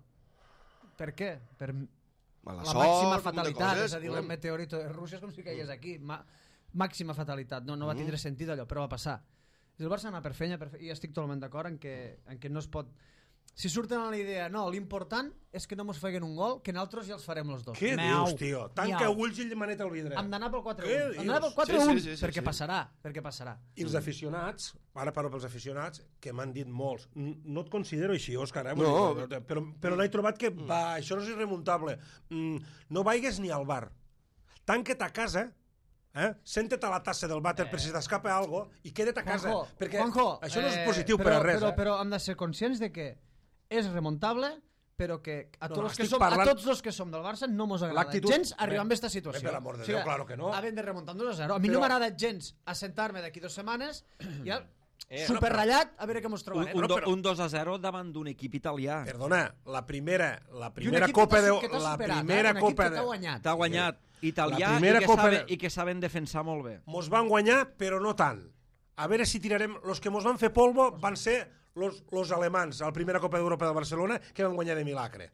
Speaker 2: Per què? Per
Speaker 4: Mala
Speaker 2: la
Speaker 4: sort,
Speaker 2: màxima
Speaker 4: un munt de
Speaker 2: fatalitat,
Speaker 4: coses,
Speaker 2: és a dir, el
Speaker 4: volem.
Speaker 2: meteorito de Rússia és com si caigués aquí. Ma, màxima fatalitat. No, no va tindre sentit allò, però va passar. I el Barça anar per feina, per fe... i estic totalment d'acord en, que, en que no es pot... Si surten a la idea, no, l'important és que no mos feguen un gol, que nosaltres ja els farem els dos.
Speaker 3: Què
Speaker 2: Miau.
Speaker 3: dius, tio? Tanca
Speaker 2: Miau.
Speaker 3: ulls i maneta al vidre.
Speaker 2: Hem d'anar pel quatre
Speaker 3: Què
Speaker 2: a un.
Speaker 3: dius?
Speaker 2: Hem d'anar pel quatre a
Speaker 4: Sí,
Speaker 2: un,
Speaker 4: sí, sí, sí,
Speaker 2: perquè
Speaker 4: sí.
Speaker 2: passarà, perquè passarà.
Speaker 3: I els aficionats, ara parlo pels aficionats, que m'han dit molts, n- no et considero així, Òscar, eh?
Speaker 4: No.
Speaker 3: Vull dir, però, però n'he trobat que, va, això no és irremuntable. Mm, no vaigues ni al bar. Tanca't a casa, eh? Senta't a la tassa del vàter eh. per si t'escapa algo i queda't a casa.
Speaker 2: Juanjo,
Speaker 3: perquè
Speaker 2: Juanjo,
Speaker 3: això no és
Speaker 2: eh,
Speaker 3: positiu
Speaker 2: però,
Speaker 3: per a res,
Speaker 2: però,
Speaker 3: eh?
Speaker 2: però hem de ser conscients de que és remuntable, però que a
Speaker 3: No,
Speaker 2: tots,
Speaker 3: no,
Speaker 2: els que
Speaker 3: estic
Speaker 2: som,
Speaker 3: parlant-
Speaker 2: a tots els que som del Barça no mos agrada
Speaker 3: L'actitud-
Speaker 2: gens arribar
Speaker 3: Bé,
Speaker 2: a aquesta situació.
Speaker 3: bé, per l'amor de Déu, claro que no.
Speaker 2: Havent de remuntar un dos a zero. A mi
Speaker 3: Però-
Speaker 2: no m'agrada gens assentar-me d'aquí dues setmanes ja
Speaker 1: Eh,
Speaker 2: superratllat a veure què mos
Speaker 1: Un,
Speaker 2: trobarem.
Speaker 1: un, do,
Speaker 3: però-
Speaker 1: un dos a zero davant d'un equip italià.
Speaker 3: Perdona, la primera, la
Speaker 2: I un
Speaker 3: primera
Speaker 2: equip que
Speaker 3: Copa
Speaker 2: t'ha-
Speaker 3: de...
Speaker 2: que t'ha
Speaker 3: La
Speaker 2: superat,
Speaker 3: primera
Speaker 2: eh? Un equip
Speaker 3: Copa
Speaker 2: que
Speaker 3: de...
Speaker 2: t'ha guanyat.
Speaker 1: T'ha guanyat italià
Speaker 3: La primera
Speaker 1: i, que
Speaker 3: Copa
Speaker 1: sabe,
Speaker 3: de-
Speaker 1: i que saben defensar molt bé.
Speaker 3: Mos van guanyar, però no tant. A veure si tirarem... Los que mos van fer polvo van ser los, los alemans, a la primera Copa d'Europa de Barcelona, que van guanyar de milagre.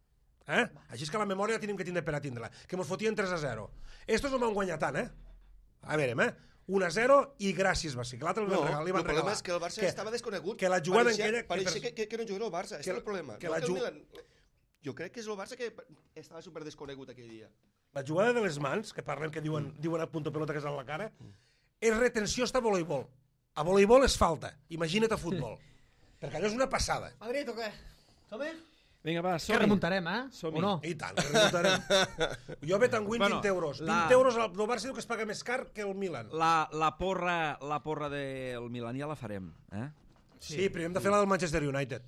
Speaker 3: Eh? Així és que la memòria la tenim que tindre per a tindre-la. Que mos fotien tres a zero. Estos no van guanyar tant, eh? A veure, eh? un a zero i gràcies va ser. Que l'altre
Speaker 4: No,
Speaker 3: li van
Speaker 4: el
Speaker 3: regalar.
Speaker 4: problema és que el Barça estava desconegut.
Speaker 3: Que la jugada
Speaker 4: pareixia,
Speaker 3: en aquella...
Speaker 4: Pareixia
Speaker 3: que,
Speaker 4: que, que, que no jugaria el Barça, és
Speaker 3: que-
Speaker 4: el problema.
Speaker 3: que
Speaker 4: No,
Speaker 3: la
Speaker 4: que el
Speaker 3: ju-
Speaker 4: Milan... Jo crec que és el Barça que estava super desconegut aquell dia.
Speaker 3: la jugada de les mans, que parlem que diuen, diuen a punto pelota que és a la cara, és retenció hasta voleibol. A voleibol és falta. Imagina't a futbol. Perquè allò és una passada.
Speaker 2: Madrid o què? Som-hi?
Speaker 1: Vinga, va,
Speaker 2: Que
Speaker 1: som-hi.
Speaker 2: remuntarem, eh?
Speaker 1: Som-hi.
Speaker 2: O no?
Speaker 3: I tant, que remuntarem. Jo bet en win
Speaker 1: Bueno,
Speaker 3: vint euros.
Speaker 1: la-
Speaker 3: vint euros al del Barça diu que es paga més car que el Milan.
Speaker 1: La, la porra, la porra del Milan ja la farem, eh?
Speaker 3: Sí, primer hem de fer la del Manchester United.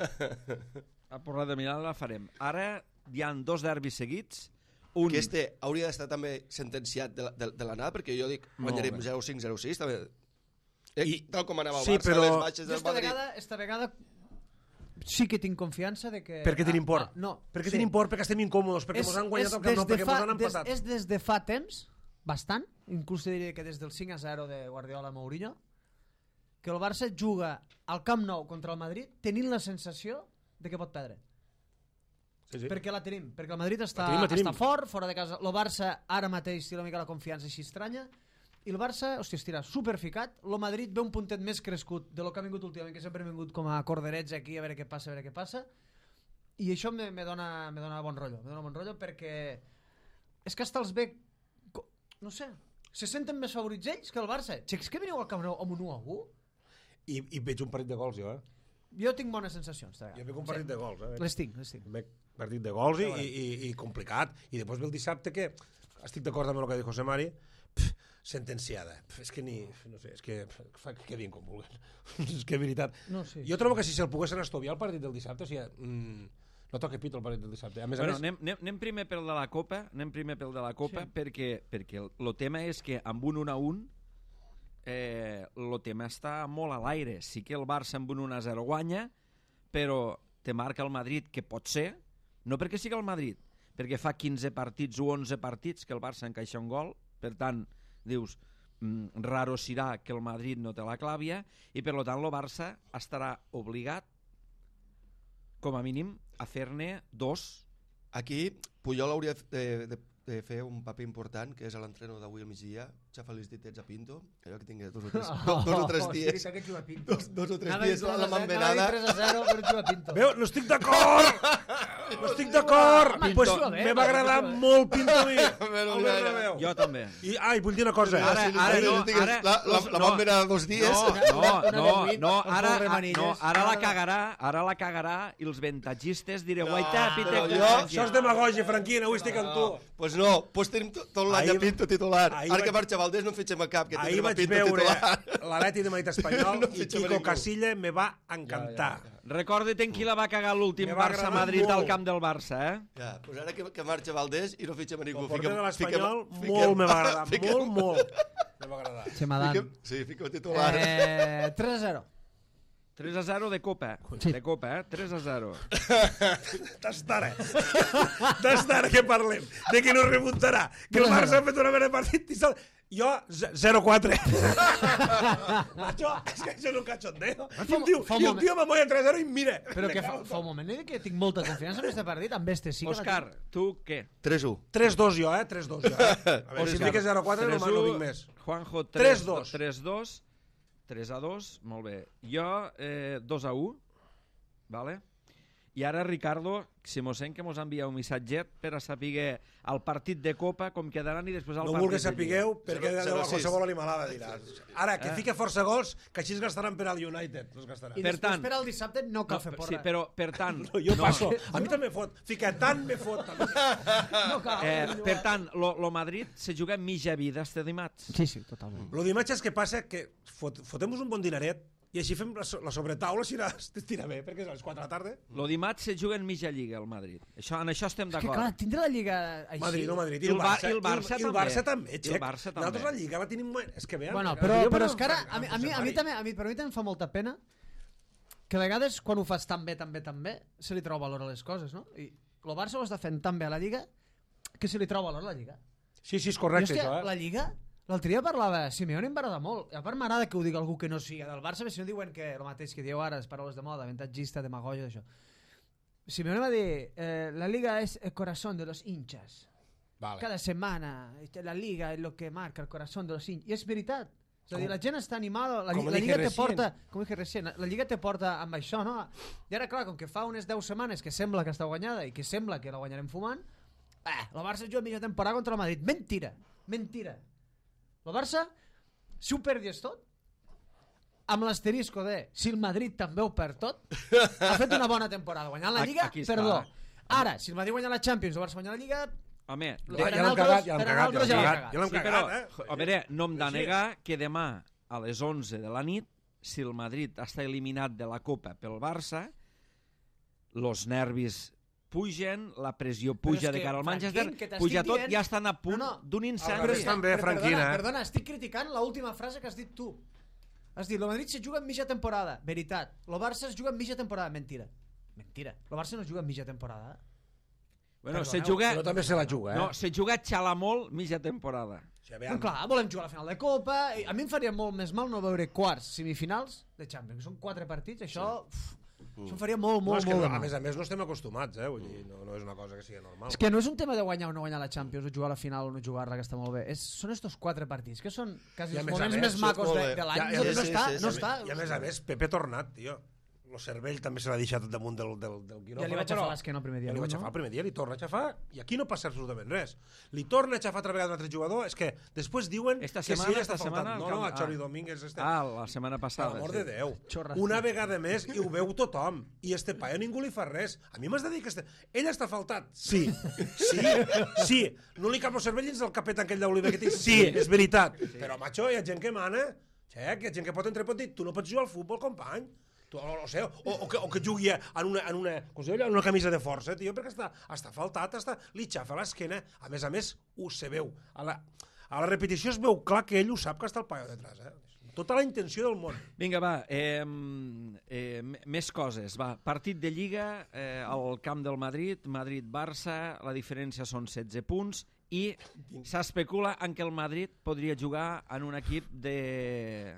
Speaker 1: La porra del Milan la farem. Ara hi han dos derbis seguits. Un...
Speaker 4: Que este hauria d'estar també sentenciat de, la, de, de l'anada, perquè jo dic,
Speaker 1: Molt
Speaker 4: guanyarem
Speaker 1: bé.
Speaker 4: zero cinc zero sis, també. Eh,
Speaker 3: I-
Speaker 4: tal com anava el
Speaker 3: sí,
Speaker 4: Barça,
Speaker 3: però-
Speaker 4: les baixes
Speaker 2: Jo
Speaker 4: del
Speaker 2: esta
Speaker 4: Madrid...
Speaker 2: vegada, esta vegada sí que tinc confiança de que...
Speaker 3: Per què tenim por?
Speaker 2: Ah, ah, no,
Speaker 3: Per què
Speaker 2: sí.
Speaker 3: tenim por? Perquè estem incòmodes, perquè
Speaker 2: És-
Speaker 3: mos han guanyat
Speaker 2: és
Speaker 3: el Camp Nou,
Speaker 2: des de
Speaker 3: perquè
Speaker 2: fa-
Speaker 3: mos han
Speaker 2: des-
Speaker 3: empatat.
Speaker 2: És des de fa temps, bastant, inclús te diria que des del cinc a zero de Guardiola a Mourinho, que el Barça juga al Camp Nou contra el Madrid tenint la sensació de que pot perdre.
Speaker 3: Sí, sí.
Speaker 2: Perquè la tenim, perquè el Madrid està,
Speaker 3: La tenim, la tenim.
Speaker 2: està fort, fora de casa. El Barça ara mateix té una mica la confiança així estranya, i el Barça, hòstia, estira superficat. El Madrid ve un puntet més crescut de lo que ha vingut últimament, que sempre ha vingut com a corderets aquí, a veure què passa, a veure què passa. I això me, me, dona, me dona bon rotllo, me dona bon rotllo perquè és que hasta els ve, co- no sé, se senten més favorits ells que el Barça. Xecs que veniu al Camp Nou amb un u a u?
Speaker 3: I, I veig un partit de gols, jo, eh?
Speaker 2: Jo tinc bones sensacions. esta
Speaker 3: Jo
Speaker 2: vegada.
Speaker 3: veig un partit de gols, eh?
Speaker 2: Les tinc, les tinc.
Speaker 3: Veig partit de gols i, i, i, i complicat. I després ve el dissabte que, estic d'acord amb el que diu José Mari, pff, sentenciada. Pff, és que ni, no sé, és que fa que quedin com vulguin. És que, de veritat.
Speaker 2: No, sí.
Speaker 3: Jo trobo que si se'l poguessin estoviar el partit del dissabte, o sigui, mm, no toca pit el partit del dissabte. A més a
Speaker 1: Bueno,
Speaker 3: més,
Speaker 1: anem, anem, anem primer pel de la Copa, anem primer pel de la Copa,
Speaker 2: Sí.
Speaker 1: perquè, perquè el, el tema és que amb un un a un eh, el tema està molt a l'aire. Sí que el Barça amb un un a zero guanya, però te marca el Madrid, que pot ser, no perquè sigui el Madrid, perquè fa quinze partits o onze partits que el Barça encaixa un gol, per tant, dius, mm, raro serà que el Madrid no té la clàvia, i per tant el Barça estarà obligat, com a mínim, a fer-ne dos.
Speaker 4: Aquí Puyol hauria de, de, de fer un paper important, que és l'entrenador d'avui al migdia, xafa els ditets a Pinto, allò que tingui dos o tres, dos, dos o tres dies,
Speaker 2: Oh, que juga Pinto.
Speaker 4: dos, dos o tres
Speaker 2: Anava a dir
Speaker 4: dies a la
Speaker 2: tres a zero,
Speaker 4: mambenada.
Speaker 2: anava a dir tres a zero, però juga Pinto.
Speaker 3: veu, no estic d'acord! No estic d'acord.
Speaker 2: Home,
Speaker 3: Pues
Speaker 2: Pinto,
Speaker 3: me va agradar molt Pinto a mi.
Speaker 4: Però
Speaker 3: El
Speaker 4: ja, ja.
Speaker 3: Bernabéu.
Speaker 1: Jo també.
Speaker 3: I, ai, vull dir una cosa.
Speaker 1: Ara,
Speaker 4: si li
Speaker 1: ara,
Speaker 4: digues-
Speaker 1: no,
Speaker 4: digues,
Speaker 1: ara,
Speaker 4: la, la, la
Speaker 1: no,
Speaker 4: van veure dos dies.
Speaker 1: No, no,
Speaker 2: Una
Speaker 1: no,
Speaker 2: de vuit,
Speaker 1: no,
Speaker 2: un
Speaker 1: ara,
Speaker 2: pobre manilles.
Speaker 1: no, ara la cagarà, ara la cagarà i els ventatgistes direu, guaita, pite,
Speaker 4: però
Speaker 1: que
Speaker 4: jo-
Speaker 3: Això és demagògia, Franquina, avui estic amb tu.
Speaker 4: Pues no, pues tenim tot, tot l'any
Speaker 3: Ahir-
Speaker 4: a Pinto titular.
Speaker 3: ahir
Speaker 4: Ara que
Speaker 3: vaig-
Speaker 4: marxa Valdés no en fitxem a cap, que
Speaker 3: Ahir
Speaker 4: tindrem a
Speaker 3: vaig
Speaker 4: Pinto
Speaker 3: veure
Speaker 4: titular.
Speaker 3: l'Aleti de Madrid espanyol
Speaker 4: No
Speaker 3: i
Speaker 4: fitxem a
Speaker 3: Quico
Speaker 4: ningú.
Speaker 3: Casilla me va encantar.
Speaker 1: Recorda't en qui la va cagar l'últim
Speaker 3: Me va agradar
Speaker 1: Barça-Madrid
Speaker 3: molt.
Speaker 1: al camp del Barça, eh?
Speaker 4: Ja, pues ara que, que marxa Valdés i no fitxem a ningú.
Speaker 3: El porter de l'Espanyol
Speaker 4: fiquem-
Speaker 3: molt me va agradar,
Speaker 4: fiquem-
Speaker 3: molt, molt. Me va agradar.
Speaker 2: Xemadán.
Speaker 4: fiquem- Sí, fiquem titular.
Speaker 2: Eh, tres a zero.
Speaker 1: tres a zero de Copa.
Speaker 2: Sí.
Speaker 1: De Copa, eh? tres a zero.
Speaker 3: T'estarà. T'estarà que parlem. De que no remuntarà. Que el Barça ha fet una mena de partit i sal... Jo, zero quatre. Macho, és que això és un cachondeo. I un tio,
Speaker 2: fa un
Speaker 3: i un
Speaker 2: moment.
Speaker 3: tio m'amolla tres a zero i mira.
Speaker 2: Però que fa, fa un moment he dit que tinc molta confiança en aquest partit, amb este sí que la
Speaker 1: Òscar,
Speaker 2: tinc.
Speaker 1: tu què?
Speaker 4: tres u.
Speaker 3: tres dos jo, eh? tres dos jo. Eh? A veure, si
Speaker 1: Òscar,
Speaker 3: fiques zero quatre no,
Speaker 1: tres u,
Speaker 3: no vinc més.
Speaker 1: Juanjo,
Speaker 3: tres
Speaker 1: tres
Speaker 3: dos.
Speaker 1: tres dos. tres a dos, molt bé. Jo, eh, dos a u, vale? I ara, Ricardo, si mos sent que mos envia un missatget per a saber el partit de Copa, com quedaran i després el
Speaker 3: No
Speaker 1: partit
Speaker 3: vulguis
Speaker 1: de Lliga.
Speaker 3: sapigueu perquè
Speaker 4: Zero-
Speaker 3: de
Speaker 4: zero
Speaker 3: la
Speaker 4: sis.
Speaker 3: qualsevol animalada diràs. Ara, que fica força gols, que així es gastaran per al United. No es gastaran.
Speaker 2: I
Speaker 1: Per
Speaker 2: després
Speaker 1: tant-
Speaker 2: per al dissabte no cal
Speaker 1: No,
Speaker 2: fer
Speaker 1: sí,
Speaker 2: porra.
Speaker 1: però, per tant...
Speaker 3: No, jo
Speaker 1: no,
Speaker 3: passo. A mi també me fot. Fica tant me fot. També.
Speaker 2: No cal.
Speaker 1: Eh, per tant, lo, lo Madrid se juga mitja vida este dimarts.
Speaker 2: Sí, sí, totalment.
Speaker 3: Lo d'imatges que passa que fot, fotem un bon dineret i així fem la, so- la sobretaula si t'estira bé, perquè és a les quatre de la tarda.
Speaker 1: Lo dimarts se juga en mitja lliga el Madrid. Això, en això estem
Speaker 2: És que clar,
Speaker 1: d'acord.
Speaker 2: tindre la Lliga així...
Speaker 3: Madrid, no Madrid. I
Speaker 1: I
Speaker 3: el
Speaker 1: el Bar-
Speaker 3: Barça,
Speaker 1: i el Barça
Speaker 3: i el
Speaker 1: també.
Speaker 3: Barça també,
Speaker 1: I el
Speaker 3: xec.
Speaker 1: Barça també.
Speaker 3: Nosaltres la Lliga la tenim... És que vean...
Speaker 2: Bueno,
Speaker 3: que
Speaker 2: però,
Speaker 3: jo
Speaker 2: però
Speaker 3: me
Speaker 2: és que ara,
Speaker 3: n'enfado,
Speaker 2: a mi, a mi, a mi també, a mi, per mi també em fa molta pena que a vegades quan ho fas tan bé, tan bé, tan bé, se li treu valor a les coses, no? I el Barça ho està fent tan bé a la Lliga que se li treu valor a la Lliga.
Speaker 3: Sí, sí, és
Speaker 2: Jo
Speaker 3: correcte,
Speaker 2: és que
Speaker 3: això, eh?
Speaker 2: la Lliga, l'altre dia parlava, Simeone em va agradar molt, i a part m'agrada que ho digui algú que no sigui del Barça, perquè si no diuen que el mateix que dieu ara, les paraules de moda, avantatgista, demagogia, d'això. Simeone va dir, eh, la Liga és el corazón de los hinchas.
Speaker 3: Vale.
Speaker 2: Cada setmana la Liga és lo que marca el corazón de los hinchas. I és veritat. És a dir, la gent està animada, la,
Speaker 3: Com
Speaker 2: la
Speaker 3: dije
Speaker 2: Lliga te
Speaker 3: recién.
Speaker 2: porta, com dije recién, la Lliga te porta amb això, no? I ara, clar, com que fa unes deu setmanes que sembla que està guanyada i que sembla que la guanyarem fumant, eh, el Barça juga mitja temporada contra el Madrid. Mentira, mentira. El Barça, si ho perdies tot, amb l'asterisco de si el Madrid també ho perd tot, ha fet una bona temporada. Guanyant la
Speaker 1: Aquí-
Speaker 2: Lliga,
Speaker 1: aquí està.
Speaker 2: perdó. Ara, si el Madrid guanya la Champions, el Barça guanya la Lliga,
Speaker 1: Home,
Speaker 2: Lo-
Speaker 3: Ja,
Speaker 2: per
Speaker 3: ja l'hem
Speaker 2: altres-
Speaker 3: cagat, ja l'hem
Speaker 2: per
Speaker 3: cagat,
Speaker 2: altres
Speaker 3: ja l'hem
Speaker 2: ja l'hem
Speaker 3: cagat. Ja l'hem
Speaker 1: sí, però,
Speaker 3: cagat, eh?
Speaker 1: a veure, no em de
Speaker 3: Així
Speaker 1: negar que demà a les onze de la nit, si el Madrid està eliminat de la Copa pel Barça, los nervis pugen, la pressió puja
Speaker 2: és
Speaker 1: de
Speaker 2: que,
Speaker 1: cara al
Speaker 2: Franquín,
Speaker 1: Manchester,
Speaker 2: que t'estic
Speaker 1: puja tot,
Speaker 2: dient-
Speaker 1: ja estan a punt
Speaker 2: No, no.
Speaker 1: d'un
Speaker 3: Al
Speaker 1: incendi.
Speaker 3: revés també,
Speaker 2: Però
Speaker 3: Franquina,
Speaker 2: Perdona,
Speaker 3: eh?
Speaker 2: perdona, estic criticant l'última frase que has dit tu. Has dit, el Madrid se juga en mitja temporada. Veritat. El Barça es juga en mitja temporada. Mentira. Mentira. El Barça no juga en mitja temporada.
Speaker 1: Bueno, se
Speaker 2: Perdoneu,
Speaker 1: juga...
Speaker 3: Però també se la juga, eh?
Speaker 1: No, se juga xalamol mitja temporada.
Speaker 3: Sí, aviam.
Speaker 2: Doncs clar, volem jugar a la final de Copa. I a mi em faria molt més mal no veure quarts, semifinals de Champions. Que són quatre partits, això... Uf, això em faria molt,
Speaker 3: No,
Speaker 2: molt,
Speaker 3: és que
Speaker 2: molt
Speaker 3: no,
Speaker 2: de
Speaker 3: a
Speaker 2: mal.
Speaker 3: més a més no estem acostumats, eh? Vull dir, no, no és una cosa que sigui normal.
Speaker 2: És que no és un tema de guanyar o no guanyar la Champions, o jugar a la final o no jugar-la, que està molt bé. És, són estos quatre partits, que són quasi
Speaker 3: I a
Speaker 2: els
Speaker 3: més a
Speaker 2: moments
Speaker 3: més,
Speaker 2: més
Speaker 3: sí,
Speaker 2: macos
Speaker 4: molt
Speaker 2: de,
Speaker 4: bé.
Speaker 2: de l'any.
Speaker 3: Ja, ja,
Speaker 2: no,
Speaker 3: sí,
Speaker 2: no
Speaker 3: sí,
Speaker 2: està,
Speaker 4: sí,
Speaker 2: no
Speaker 4: sí.
Speaker 2: està.
Speaker 3: I a més a més, Pepe tornat, tio. El cervell també se l'ha deixat damunt del, del, del quiròfano.
Speaker 2: Ja li vaig
Speaker 3: però-
Speaker 2: xafar l'esquena el primer dia,
Speaker 3: Ja li vaig
Speaker 2: no?
Speaker 3: xafar el primer dia, li torna a xafar, i aquí no passa absolutament res. Li torna a xafar altra vegada un altre jugador, és que després diuen
Speaker 1: Esta
Speaker 3: que
Speaker 1: setmana,
Speaker 3: si ell
Speaker 1: esta
Speaker 3: està faltant.
Speaker 1: setmana,
Speaker 3: No,
Speaker 1: el
Speaker 3: no,
Speaker 1: camp-
Speaker 3: a Xavi
Speaker 1: ah.
Speaker 3: Domínguez. Este...
Speaker 1: Ah, la setmana
Speaker 3: Per
Speaker 1: passada.
Speaker 3: l'amor
Speaker 1: sí.
Speaker 3: de Déu.
Speaker 2: Xorra.
Speaker 3: Una vegada més i ho veu tothom. I este paio ningú li fa res. A mi m'has de dir que este... ell està faltat? Sí. Sí, sí. No li cap el cervell dins del capet aquell d'Oliver que tinc? Sí, és veritat. Però, macho, hi ha gent que mana. Xec, hi ha gent que pot entrar i pot dir tu no pots jugar al futbol, company. Tu, no, no sé, o, o, que, o que jugui en una, en una, com se diu, en una camisa de força, tio, perquè està, està faltat, està, li xafa l'esquena. A més a més, ho se veu. A la, a la repetició es veu clar que ell ho sap que està el paio detrás. Eh? Tota la intenció del món.
Speaker 1: Vinga, va, eh, eh, m- més coses. Va, partit de Lliga eh, al camp del Madrid, Madrid-Barça, la diferència són setze punts i s'especula en què el Madrid podria jugar en un equip de...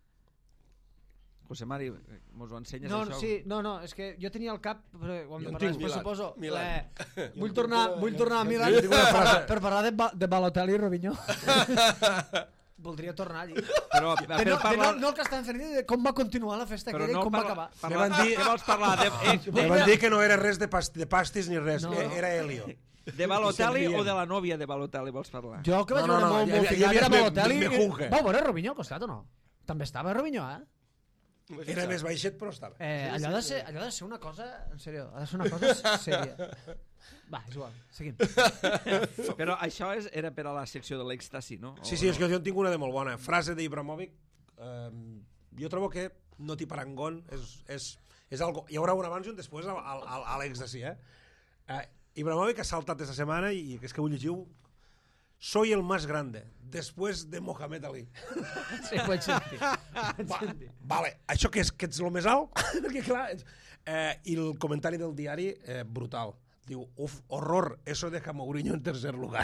Speaker 1: José Mari, mos ho ensenyes,
Speaker 2: No,
Speaker 1: això?
Speaker 2: sí, no, no, és que jo tenia el cap, però ho hem
Speaker 3: Jo
Speaker 2: de
Speaker 3: en
Speaker 2: parlar
Speaker 3: tinc
Speaker 2: després,
Speaker 4: Milan,
Speaker 2: suposo.
Speaker 4: Milan.
Speaker 2: Eh, vull, tornar, vull tornar a Milan
Speaker 3: tinc una frase.
Speaker 2: per parlar de, Ba- de Balotelli i Robinho. voldria tornar allí.
Speaker 1: Però,
Speaker 2: De
Speaker 1: per
Speaker 2: no, de
Speaker 1: parlar...
Speaker 2: no, no el que estan fent, de com va continuar la festa
Speaker 1: Però
Speaker 2: aquella
Speaker 1: no
Speaker 2: i com va
Speaker 1: parla-
Speaker 2: acabar.
Speaker 1: parlar-
Speaker 3: Me van dir-
Speaker 1: Què vols parlar? De, eh,
Speaker 3: Me
Speaker 1: de,
Speaker 3: van dir que no era res de, past de pastis ni res,
Speaker 2: No.
Speaker 3: no. era Helio.
Speaker 1: de Balotelli
Speaker 3: I se'n
Speaker 1: o
Speaker 3: rient.
Speaker 1: de la nòvia de Balotelli vols parlar?
Speaker 2: Jo que vaig
Speaker 3: No, no,
Speaker 2: veure
Speaker 3: no,
Speaker 2: molt,
Speaker 3: hi
Speaker 2: molt
Speaker 3: havia-
Speaker 2: ficat,
Speaker 3: hi havia
Speaker 2: era
Speaker 3: me-
Speaker 2: Balotelli.
Speaker 3: me- me junge.
Speaker 2: Vau veure Robinho al costat o no? També estava Robinho, eh?
Speaker 3: Era més baixet, però estava.
Speaker 2: eh allò, ha de ser, allò ha de ser una cosa... En sèrio, ha de ser una cosa sèria. Va, és igual, seguim.
Speaker 1: Però això és, era per a la secció de l'èxtasi, no? O
Speaker 3: Sí, sí,
Speaker 1: no?
Speaker 3: és que jo en tinc una de molt bona. Frase d'Ibrahimovic. Eh, jo trobo que no t'hi parangón és, és, és algo... Hi haurà un abans i un després al, al, a l'èxtasi, eh? eh? Ibrahimovic ha saltat aquesta setmana i és que ho llegiu. Soy el más grande, después de Mohamed Ali.
Speaker 2: Sí, ho vaig sentir.
Speaker 3: Va, vale, això que és que ets el més alt? Perquè clar, ets... Eh, i el comentari del diari, eh, brutal. Diu, uf, horror, eso deja Mourinho en tercer lugar.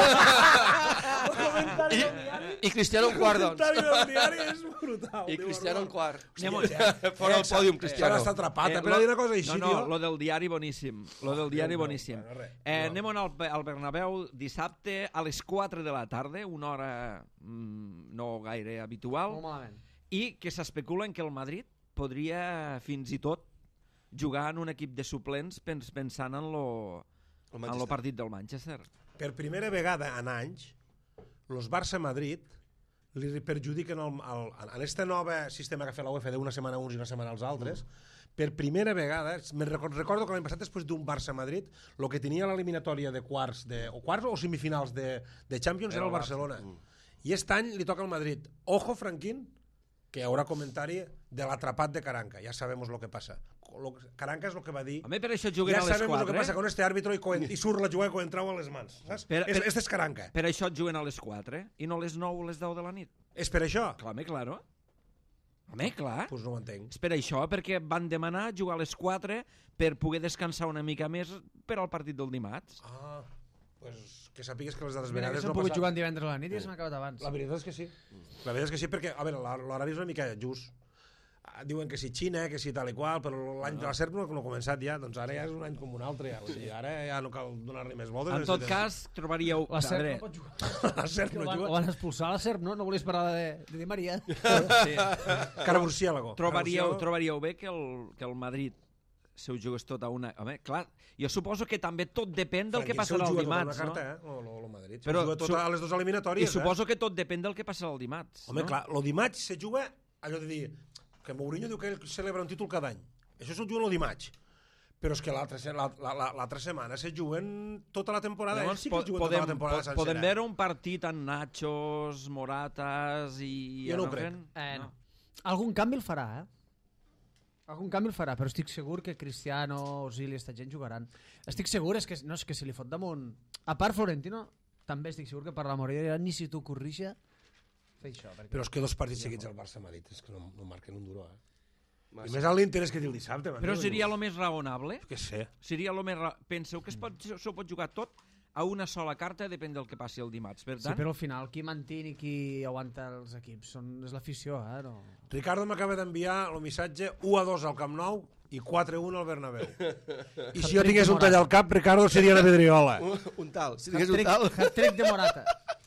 Speaker 4: I, i Cristiano en quart,
Speaker 3: El
Speaker 4: doncs.
Speaker 3: comentari del diari és brutal.
Speaker 4: I
Speaker 3: diu,
Speaker 4: Cristiano en
Speaker 3: horror.
Speaker 4: quart.
Speaker 3: Hòstia,
Speaker 4: Fora el pòdium,
Speaker 3: Ara
Speaker 4: Cristiano.
Speaker 3: està atrapat, eh,
Speaker 1: Eh,
Speaker 3: per
Speaker 1: lo-
Speaker 3: dir una cosa així,
Speaker 1: no, no,
Speaker 3: tio.
Speaker 1: lo del diari boníssim. Lo del diari
Speaker 3: Déu meu,
Speaker 1: boníssim.
Speaker 3: bueno, res.
Speaker 1: Eh,
Speaker 3: No.
Speaker 1: anem al, al Bernabéu dissabte a les quatre de la tarda, una hora mm, no gaire habitual,
Speaker 2: Molt malament.
Speaker 1: i que s'especula en que el Madrid podria fins i tot jugar en un equip de suplents pens pensant en lo,
Speaker 4: El
Speaker 1: en
Speaker 4: Manchester.
Speaker 1: lo partit del Manchester.
Speaker 3: Per primera vegada en anys, los Barça-Madrid li perjudiquen el, el, en este nou sistema que ha fet la UEFA d'una setmana uns i una setmana als altres, mm. per primera vegada, me recordo, recordo que l'any passat després d'un Barça-Madrid, el que tenia l'eliminatòria de quarts, de, o quarts o semifinals de, de Champions era el Barcelona. Mm. I aquest any li toca al Madrid. Ojo, Franquín, que hi haurà comentari de l'atrapat de Caranca. Ja sabem el que passa. Lo, Caranca és el que va dir...
Speaker 1: Home, per això juguen
Speaker 3: Ja
Speaker 1: a les
Speaker 3: sabem el que
Speaker 1: quatre.
Speaker 3: passa con este árbitro i, quan, i surt la jugada quan entrau a les mans. Saps?
Speaker 1: Per-
Speaker 3: és,
Speaker 1: per-
Speaker 3: este és Caranca.
Speaker 1: Per això et juguen a les quatre i no a les nou o les deu de la nit.
Speaker 3: És per això?
Speaker 1: Clar, home, claro. Home, clar.
Speaker 3: Pues no ho entenc.
Speaker 1: És per això, perquè van demanar jugar a les quatre per poder descansar una mica més per al partit del dimarts.
Speaker 3: Ah, pues que sàpigues que les altres
Speaker 2: Mira, que
Speaker 3: vegades
Speaker 2: s'han
Speaker 3: no
Speaker 2: pogut
Speaker 3: passa.
Speaker 2: jugar en divendres a la nit i s'han acabat abans.
Speaker 3: La veritat és que sí. La veritat és que sí, perquè, a veure, l'horari és una mica just. Ah, diuen que si Xina, que si tal i qual, però l'any de la SERP no, no ha començat ja, doncs ara ja és un any com un altre, ja. O sigui, ara ja no cal donar-li més voltes.
Speaker 1: En tot cas, trobaríeu...
Speaker 2: La
Speaker 1: a
Speaker 2: SERP
Speaker 1: veure,
Speaker 2: no pot jugar.
Speaker 3: la SERP
Speaker 2: Que
Speaker 3: no
Speaker 2: el van, el
Speaker 3: juga.
Speaker 2: van expulsar a la SERP, no? No volies parlar de, de Di Maria.
Speaker 1: sí.
Speaker 3: Caraburciàlago.
Speaker 1: trobaríeu, trobaríeu bé que el, que el Madrid se ho jugués tot a una... Home, clar, jo suposo que també tot depèn del que passarà el dimarts,
Speaker 3: una
Speaker 1: no?
Speaker 3: carta, eh? Lo, lo Madrid. Se
Speaker 1: Però
Speaker 3: juga tot
Speaker 1: su-
Speaker 3: a les dues
Speaker 1: I
Speaker 3: eliminatòries,
Speaker 1: suposo que tot depèn del que passarà el dimarts.
Speaker 3: eh? Home,
Speaker 1: no?
Speaker 3: clar, lo dimarts se juga allò de dir que Mourinho diu que ell celebra un títol cada any. Això se'l juguen el dimarts. Però és que l'altra la, la, la, l'altra setmana se juguen tota la temporada.
Speaker 1: Llavors,
Speaker 3: Ells sí que es juguen
Speaker 1: podem,
Speaker 3: tota la temporada
Speaker 1: po-
Speaker 3: sencera.
Speaker 1: podem veure un partit amb Nachos, Moratas i...
Speaker 3: Jo no ho
Speaker 1: Araujo?
Speaker 3: crec.
Speaker 2: Eh, no. Algun canvi el farà, eh? Algun canvi el farà, però estic segur que Cristiano, Ozil i esta gent jugaran. Estic segur, és que, no, és que si li fot damunt... A part Florentino, també estic segur que per la Moria ni si tu corrixa fer això. Perquè...
Speaker 3: Però és que dos partits seguits al Barça-Madrid és que no, no marquen un duro, eh?
Speaker 4: Massa.
Speaker 3: I més al l'Inter és que diu dissabte. man,
Speaker 1: Però
Speaker 3: diu,
Speaker 1: seria lo més raonable?
Speaker 3: Que sé.
Speaker 1: Seria lo més ra... Penseu que es pot, s'ho pot jugar tot a una sola carta, depèn del que passi el dimarts. Per
Speaker 2: Sí,
Speaker 1: tant,
Speaker 2: però al final qui manté i qui aguanta els equips són, és l'afició, eh? No...
Speaker 3: Ricardo m'acaba d'enviar el missatge u a dos al Camp Nou i quatre a un al Bernabéu. I si jo tingués un tall al cap, Ricardo seria la Pedriola.
Speaker 4: Un, un tal. Si digués un
Speaker 2: Hat-trick
Speaker 4: tal...
Speaker 2: hat-trick de Morata.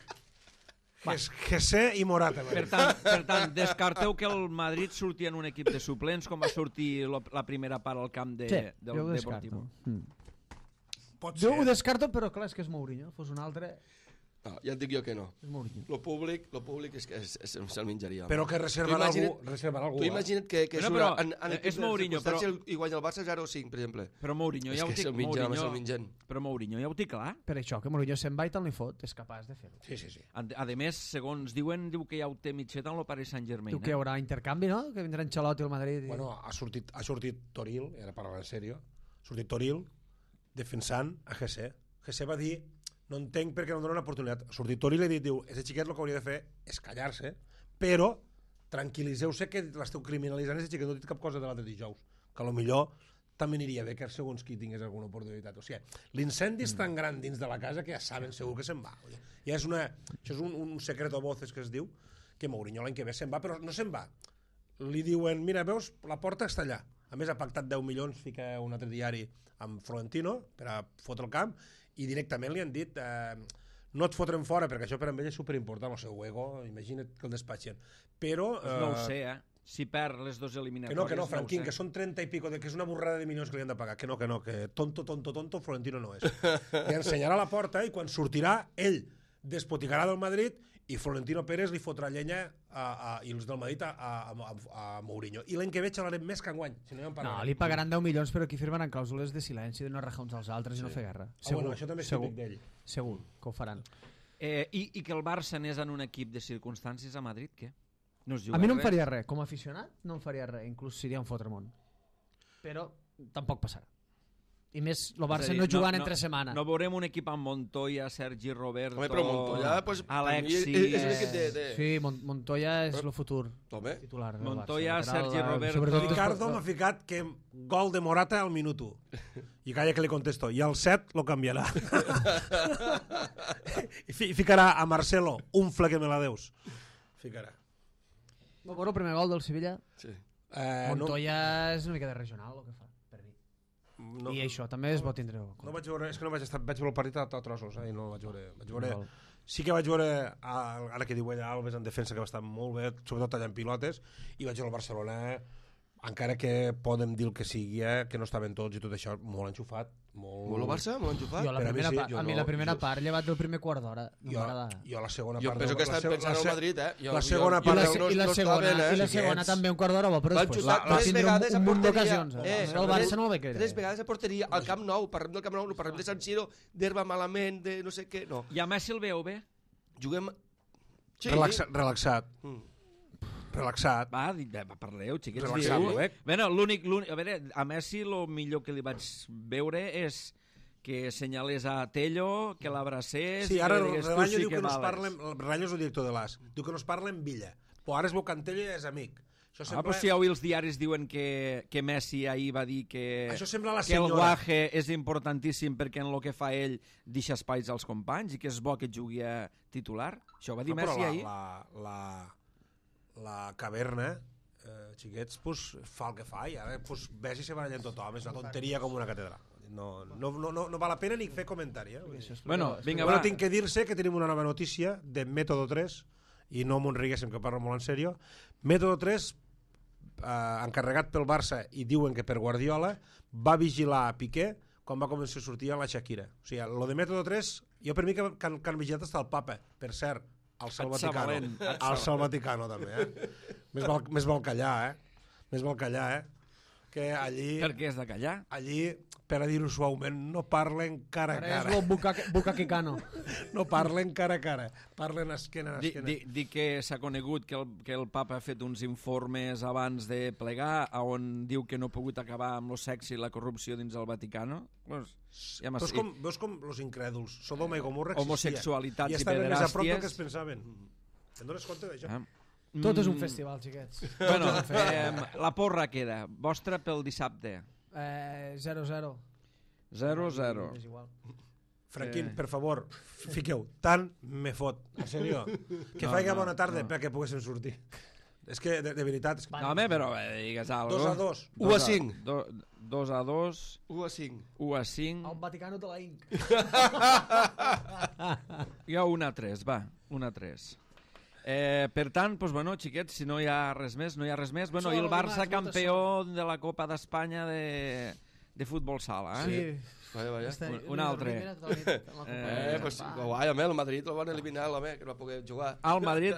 Speaker 3: José i Morata.
Speaker 1: per tant, per tant, descarteu que el Madrid surti en un equip de suplents com va sortir lo, la primera part al camp de,
Speaker 2: Sí,
Speaker 1: del
Speaker 2: jo ho
Speaker 1: Deportivo.
Speaker 2: descarto. Mm.
Speaker 3: Pot
Speaker 2: Jo ho
Speaker 3: ser.
Speaker 2: descarto, però clar, és que és Mourinho. Fos un altre,
Speaker 4: No, ja et dic jo que no.
Speaker 2: és Mourinho.
Speaker 4: Lo públic, lo públic és que és, és, se'l menjaria.
Speaker 3: Però que reserven
Speaker 4: Tu imagina't-
Speaker 3: algú. Reserven algú.
Speaker 4: Tu
Speaker 3: eh?
Speaker 4: imagina't que, que
Speaker 1: Bueno,
Speaker 4: surt
Speaker 1: però,
Speaker 4: en, en
Speaker 1: eh,
Speaker 4: equip
Speaker 1: és
Speaker 4: de
Speaker 1: Mourinho, però-
Speaker 4: circumstàncies i guanya el Barça zero a cinc, per exemple.
Speaker 1: Però Mourinho
Speaker 4: És
Speaker 1: ja ho
Speaker 4: que
Speaker 1: té,
Speaker 4: se'l mengen, home,
Speaker 1: Mourinho,
Speaker 4: se'l mengen.
Speaker 1: però Mourinho ja ho té clar.
Speaker 2: Per això, que Mourinho se'n va i tal ni fot. És capaç de fer-ho.
Speaker 3: Sí, sí, sí.
Speaker 1: A, a més, segons diuen, diu que ja ho té mitjeta en el Paris Saint-Germain.
Speaker 2: Diu que hi haurà intercanvi, no? Que vindrà Ancelotti al Madrid. I...
Speaker 3: Bueno, ha sortit, ha sortit Toril, i ara parlant en sèrio, ha sortit Toril defensant a José. José va dir, no entenc per què no em dona una oportunitat. Ha sortit Toril i ha dit, diu, este xiquet el que hauria de fer és callar-se, però tranquil·liseu-se que l'esteu criminalitzant, este xiquet no ha dit cap cosa de l'altre dijous, que a lo millor també aniria bé que segons qui tingués alguna oportunitat. O sigui, l'incendi és tan gran dins de la casa que ja saben segur que se'n va. Ja és una, això és un, un secreto a voces que es diu, que Mourinho l'any que ve se'n va, però no se'n va. Li diuen, mira, veus, la porta està allà. A més, ha pactat deu milions, fica un altre diari amb Florentino per a fotre el camp, i directament li han dit, eh, no et fotrem fora, perquè això per a ell és superimportant, el seu ego, imagina't que el despatxen. Però...
Speaker 1: Pues no ho sé, eh? Si perd les dues eliminatòries...
Speaker 3: Que no, que no,
Speaker 1: ho
Speaker 3: Franquín,
Speaker 1: sé.
Speaker 3: que són trenta i pico, de, que és una borrada de milions que li han de pagar. Que no, que no, que tonto, tonto, tonto, Florentino no és. Li ensenyarà la porta i quan sortirà, ell despoticarà del Madrid i Florentino Pérez li fotrà llenya a, a, i els del Madrid a, a, a, a Mourinho. I l'any que ve xalarem més que enguany. Si no, ja en
Speaker 2: No,
Speaker 3: parlarem.
Speaker 2: li pagaran deu milions, però aquí firmaran clàusules de silenci, de no rajar uns als altres i no fer guerra.
Speaker 3: Ah, bueno, això també és
Speaker 2: segur,
Speaker 3: típic d'ell.
Speaker 2: segur que ho faran.
Speaker 1: Eh, i, I que el Barça anés en un equip de circumstàncies a Madrid, què? No es juga
Speaker 2: A mi no em
Speaker 1: res?
Speaker 2: faria res, com a aficionat no em faria res, inclús seria un fotremont. Però tampoc passarà. I més, el Barça
Speaker 1: És a dir,
Speaker 2: no jugant
Speaker 1: no,
Speaker 2: entre setmana.
Speaker 1: No veurem un equip amb Montoya, Sergi Roberto...
Speaker 4: Home, però Montoya, pues, per mi
Speaker 1: Alexis...
Speaker 4: és- és un equip de- de-
Speaker 2: Sí, Mon Montoya és el futur
Speaker 4: Home,
Speaker 2: titular del
Speaker 1: Montoya,
Speaker 2: Barça.
Speaker 1: Sergi
Speaker 2: Lateral,
Speaker 1: Roberto-
Speaker 2: sobretot
Speaker 3: Ricardo m'ha ficat que gol de Morata al minut u. I calla que li contesto. I al set lo canviarà. I fi- ficarà a Marcelo, un fle que me la deus. Ficarà.
Speaker 2: Bueno, el primer gol del Sevilla,
Speaker 4: sí.
Speaker 3: Eh,
Speaker 2: Montoya és una mica de regional, el que fa, per mi.
Speaker 3: no,
Speaker 2: I això, també es pot tindre.
Speaker 3: no vaig veure, és que no vaig estar, vaig veure el partit a, a trossos, eh, i no el vaig veure. Vaig veure
Speaker 2: Val.
Speaker 3: sí que vaig veure, a, ara que diu ella, Alves en defensa, que va estar molt bé, sobretot tallant pilotes, i vaig veure el Barcelona, encara que podem dir el que sigui, eh, que no estaven tots i tot això, molt enxufat. Molt,
Speaker 4: Molt el Barça, molt enxufat.
Speaker 2: Jo la
Speaker 3: Per a mi
Speaker 2: primera
Speaker 3: sí,
Speaker 2: part,
Speaker 3: jo
Speaker 2: a mi
Speaker 3: no-
Speaker 2: la primera
Speaker 3: jo-
Speaker 2: part, llevat del primer quart d'hora, no
Speaker 3: Jo,
Speaker 2: m'agrada.
Speaker 3: jo la segona
Speaker 4: Jo
Speaker 3: part...
Speaker 4: penso
Speaker 3: del-
Speaker 4: que
Speaker 3: la
Speaker 4: estan
Speaker 3: se-
Speaker 4: pensant
Speaker 3: la
Speaker 4: al
Speaker 3: se-
Speaker 4: Madrid, eh? Jo,
Speaker 3: la segona
Speaker 2: I
Speaker 3: part
Speaker 2: la,
Speaker 3: del-
Speaker 2: i la
Speaker 4: no
Speaker 2: segona,
Speaker 4: estaven, eh,
Speaker 2: i la
Speaker 3: xiquets.
Speaker 2: segona també un quart d'hora, bo, però
Speaker 4: Van
Speaker 2: després
Speaker 4: xutar
Speaker 2: va, va
Speaker 4: tres
Speaker 2: tindre un,
Speaker 4: vegades a
Speaker 2: un munt
Speaker 4: porteria.
Speaker 2: d'ocasions.
Speaker 4: Eh,
Speaker 2: Eh, el Barça no el va creure.
Speaker 4: Tres vegades a porteria al Camp Nou, parlem del Camp Nou, no parlem de San Siro, d'herba malament, de no sé què, no.
Speaker 1: I a Messi el veu bé?
Speaker 4: Juguem... Sí.
Speaker 3: Relaxa, relaxat.
Speaker 4: Mm.
Speaker 3: Relaxat.
Speaker 1: Va, di- va, parleu, xiquets.
Speaker 3: Relaxat,
Speaker 1: dieu.
Speaker 3: eh?
Speaker 1: Bueno, l'únic, l'únic, a veure, a Messi el millor que li vaig veure és que senyalés a Tello, que l'abracés...
Speaker 3: Sí,
Speaker 1: i
Speaker 3: ara
Speaker 1: que
Speaker 3: el
Speaker 1: li digués, tu
Speaker 3: Relanyo
Speaker 1: sí
Speaker 3: diu que no es
Speaker 1: vales.
Speaker 3: parlen... El Relanyo és el director de l'A S. Diu que no es parla en Villa. Però ara es veu que Antella és amic. Això
Speaker 1: Ah,
Speaker 3: sembla,
Speaker 1: però si avui els diaris diuen que, que Messi ahir va dir que,
Speaker 3: això sembla la
Speaker 1: que el
Speaker 3: senyora.
Speaker 1: guaje és importantíssim perquè en el que fa ell deixa espais als companys i que és bo que jugui a titular. Això ho va dir
Speaker 3: No, però
Speaker 1: Messi
Speaker 3: la,
Speaker 1: ahir.
Speaker 3: la, la, la caverna, eh, xiquets, pues, fa el que fa i ara pues, ves i se barallen tothom. És una tonteria com una catedral. No, no, no, no, no val la pena ni fer comentari. Eh? Vull dir.
Speaker 1: Bueno, vinga,
Speaker 3: Bueno,
Speaker 1: va.
Speaker 3: tinc que dir-se que tenim una nova notícia de Método tres, i no m'ho enriguéssim, que parlo molt en sèrio. Método tres, eh, encarregat pel Barça i diuen que per Guardiola, va vigilar a Piqué quan va començar a sortir a la Shakira. O sigui, lo de Método tres, jo per mi que, que, han, que han vigilat està el papa, per cert, al Sal
Speaker 1: Et
Speaker 3: Vaticano.
Speaker 1: sabalent, et
Speaker 3: Al Sal Vaticano, també, eh? més, val, més val callar, eh? Més val callar, eh? Que allí...
Speaker 1: Per què has de callar?
Speaker 3: Allí, per a dir-ho suaument, no parlen cara a
Speaker 2: Ara és
Speaker 3: cara.
Speaker 2: el bucaque- bucaquicano.
Speaker 3: No parlen cara a cara, parlen esquena a
Speaker 1: Di,
Speaker 3: esquena.
Speaker 1: di, di que s'ha conegut que el, que el papa ha fet uns informes abans de plegar on diu que no ha pogut acabar amb el sexe i la corrupció dins el Vaticano. Pues, ja m'has
Speaker 3: veus, com, veus com los incrèduls, Sodoma i Gomorra existia.
Speaker 1: Homosexualitats
Speaker 3: i
Speaker 1: i
Speaker 3: estaven més a prop del
Speaker 1: pederàsties.
Speaker 3: que es pensaven. Te'n dones compte d'això?
Speaker 1: Ah.
Speaker 2: Tot és un
Speaker 1: Mm,
Speaker 2: festival, xiquets.
Speaker 1: Bueno, eh, la porra queda. Vostra pel dissabte.
Speaker 2: Eh, zero zero.
Speaker 1: zero zero.
Speaker 2: És igual.
Speaker 3: Franquín,
Speaker 1: Eh.
Speaker 3: per favor, fiqueu, tant me fot. En sèrio, que
Speaker 1: No,
Speaker 3: faiga
Speaker 1: no,
Speaker 3: bona tarda
Speaker 1: no.
Speaker 3: perquè poguéssim sortir. És que, de, de veritat... És que...
Speaker 1: No, home, però eh, digues alguna
Speaker 3: Dos a dos.
Speaker 4: u a cinc.
Speaker 1: Do, dos a dos.
Speaker 4: u a cinc.
Speaker 1: u a cinc.
Speaker 2: Al Vaticano te la inc.
Speaker 1: Jo un a tres, va. un a tres. Eh, per tant, doncs, bueno, xiquets, si no hi ha res més, no hi ha res més. Bueno,
Speaker 2: Sort,
Speaker 1: i el Barça
Speaker 2: dimarts,
Speaker 1: campió de la Copa d'Espanya de, de futbol sala, eh?
Speaker 2: Sí.
Speaker 4: Vaya, vaya.
Speaker 2: Este-
Speaker 1: Un- un altre.
Speaker 2: Mira, tota la nit amb la Copa.
Speaker 4: Eh, pues,
Speaker 2: Va.
Speaker 4: guai, home, el Madrid el van eliminar, l'home, que no va poder jugar.
Speaker 1: Al Madrid.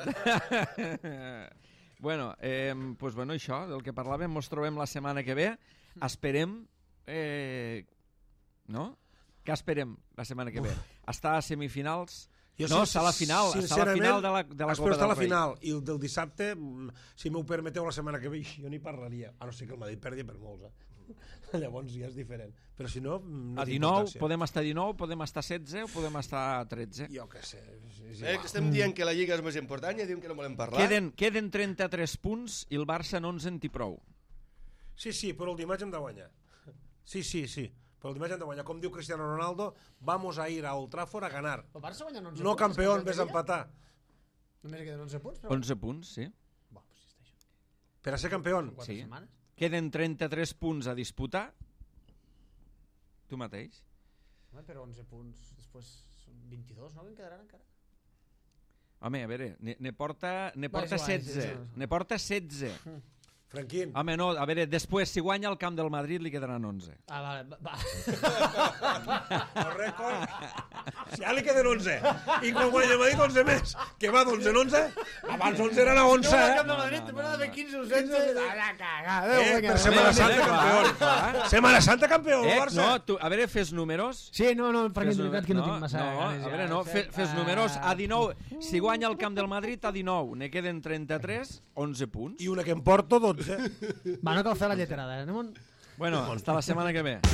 Speaker 1: bueno, eh, pues, bueno, això, del que parlàvem, ens trobem la setmana que ve. Esperem... Eh, no? Què esperem la setmana que ve? Estar a semifinals...
Speaker 3: Jo,
Speaker 1: no,
Speaker 3: sin-
Speaker 1: està a la final, està a la
Speaker 3: sincerament,
Speaker 1: final de la, de la
Speaker 3: espero
Speaker 1: Copa
Speaker 3: estar a
Speaker 1: del
Speaker 3: la
Speaker 1: Rei.
Speaker 3: final, i el del dissabte, mm, si m'ho permeteu la setmana que ve, jo n'hi parlaria. A no ser que el Madrid perdi per molts, eh? Llavors ja és diferent. Però si no, mm, no
Speaker 1: A
Speaker 3: té
Speaker 1: dinou,
Speaker 3: importància.
Speaker 1: podem estar a dinou, podem estar a setze o podem estar a tretze.
Speaker 3: Jo què sé, és, és
Speaker 4: Eh,
Speaker 3: igual.
Speaker 4: que estem dient que la Lliga és més important i diem que no volem parlar.
Speaker 1: Queden, queden trenta-tres punts i el Barça no ens en té prou.
Speaker 3: Sí, sí, però el dimarts hem de guanyar. Sí, sí, sí. Però el dimarts hem de guanyar. Com diu Cristiano Ronaldo, vamos a ir a Old Trafford a ganar.
Speaker 2: El Barça guanya onze
Speaker 3: No
Speaker 2: punts,
Speaker 3: campió,
Speaker 2: campió
Speaker 3: ves
Speaker 2: de
Speaker 3: a
Speaker 2: Lliga.
Speaker 3: empatar.
Speaker 2: Només queden onze punts, però...
Speaker 1: onze punts, sí.
Speaker 2: Bo, pues sí, està això.
Speaker 3: Per a ser campió.
Speaker 2: Quatre
Speaker 1: Sí.
Speaker 2: setmanes.
Speaker 1: Queden trenta-tres punts a disputar. Tu mateix.
Speaker 2: Home, però onze punts, després vint-i-dos, no? Que en quedaran encara?
Speaker 1: Home, a veure, ne, ne porta, ne
Speaker 2: Va,
Speaker 1: porta
Speaker 2: és igual,
Speaker 1: setze.
Speaker 2: és igual.
Speaker 1: Ne porta setze.
Speaker 3: Franquín.
Speaker 1: Home, no, a veure, després, si guanya el camp del Madrid, li quedaran onze.
Speaker 2: Ah, vale, va. va.
Speaker 3: El rècord... Si ja li queden onze. I quan guanya Madrid onze més. Que va d'onze en onze? Abans onze eren a onze,
Speaker 2: No, el
Speaker 3: eh?
Speaker 2: Camp de Madrid, te pones de quinze o setze. Ah, la cagada.
Speaker 3: Eh,
Speaker 2: Vinga,
Speaker 3: per
Speaker 2: va.
Speaker 3: Setmana
Speaker 1: Bé,
Speaker 3: Santa
Speaker 1: bé, clar,
Speaker 3: campió.
Speaker 1: clar.
Speaker 3: Setmana Santa campió, el
Speaker 1: Eh,
Speaker 3: Barça.
Speaker 1: no, tu, a veure, fes números.
Speaker 2: Sí, no, no, Frank,
Speaker 1: Fes
Speaker 2: és veritat que no,
Speaker 1: no,
Speaker 2: tinc massa
Speaker 1: no,
Speaker 2: ganes.
Speaker 1: a
Speaker 2: ja.
Speaker 1: veure, no, fe, fes
Speaker 2: Ah.
Speaker 1: números a dinou. Si guanya el camp del Madrid, a dinou. Ne queden trenta-tres, onze punts.
Speaker 3: I una que em porto, dotze.
Speaker 2: Va, no cal fer la lleterada. eh? Anem on...
Speaker 1: Bueno, hasta la setmana que ve.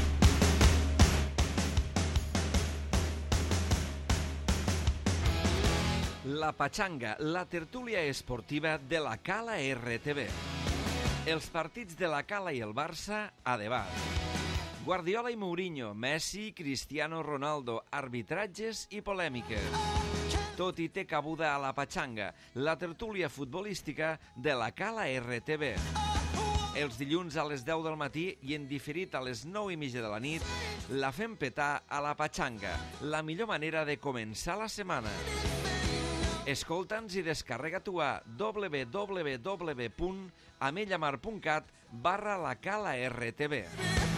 Speaker 1: La Pachanga, la tertúlia esportiva de la Cala R T V. Els partits de la Cala i el Barça a debat. Guardiola i Mourinho, Messi, Cristiano Ronaldo, arbitratges i polèmiques. Tot i té cabuda a la Pachanga, la tertúlia futbolística de la Cala R T V. Els dilluns a les deu del matí i en diferit a les nou i mitja de la nit, la fem petar a la Pachanga, la millor manera de començar la setmana. Escolta'ns i descarrega tu a w w w punt amellamar punt cat barra la Cala R T V.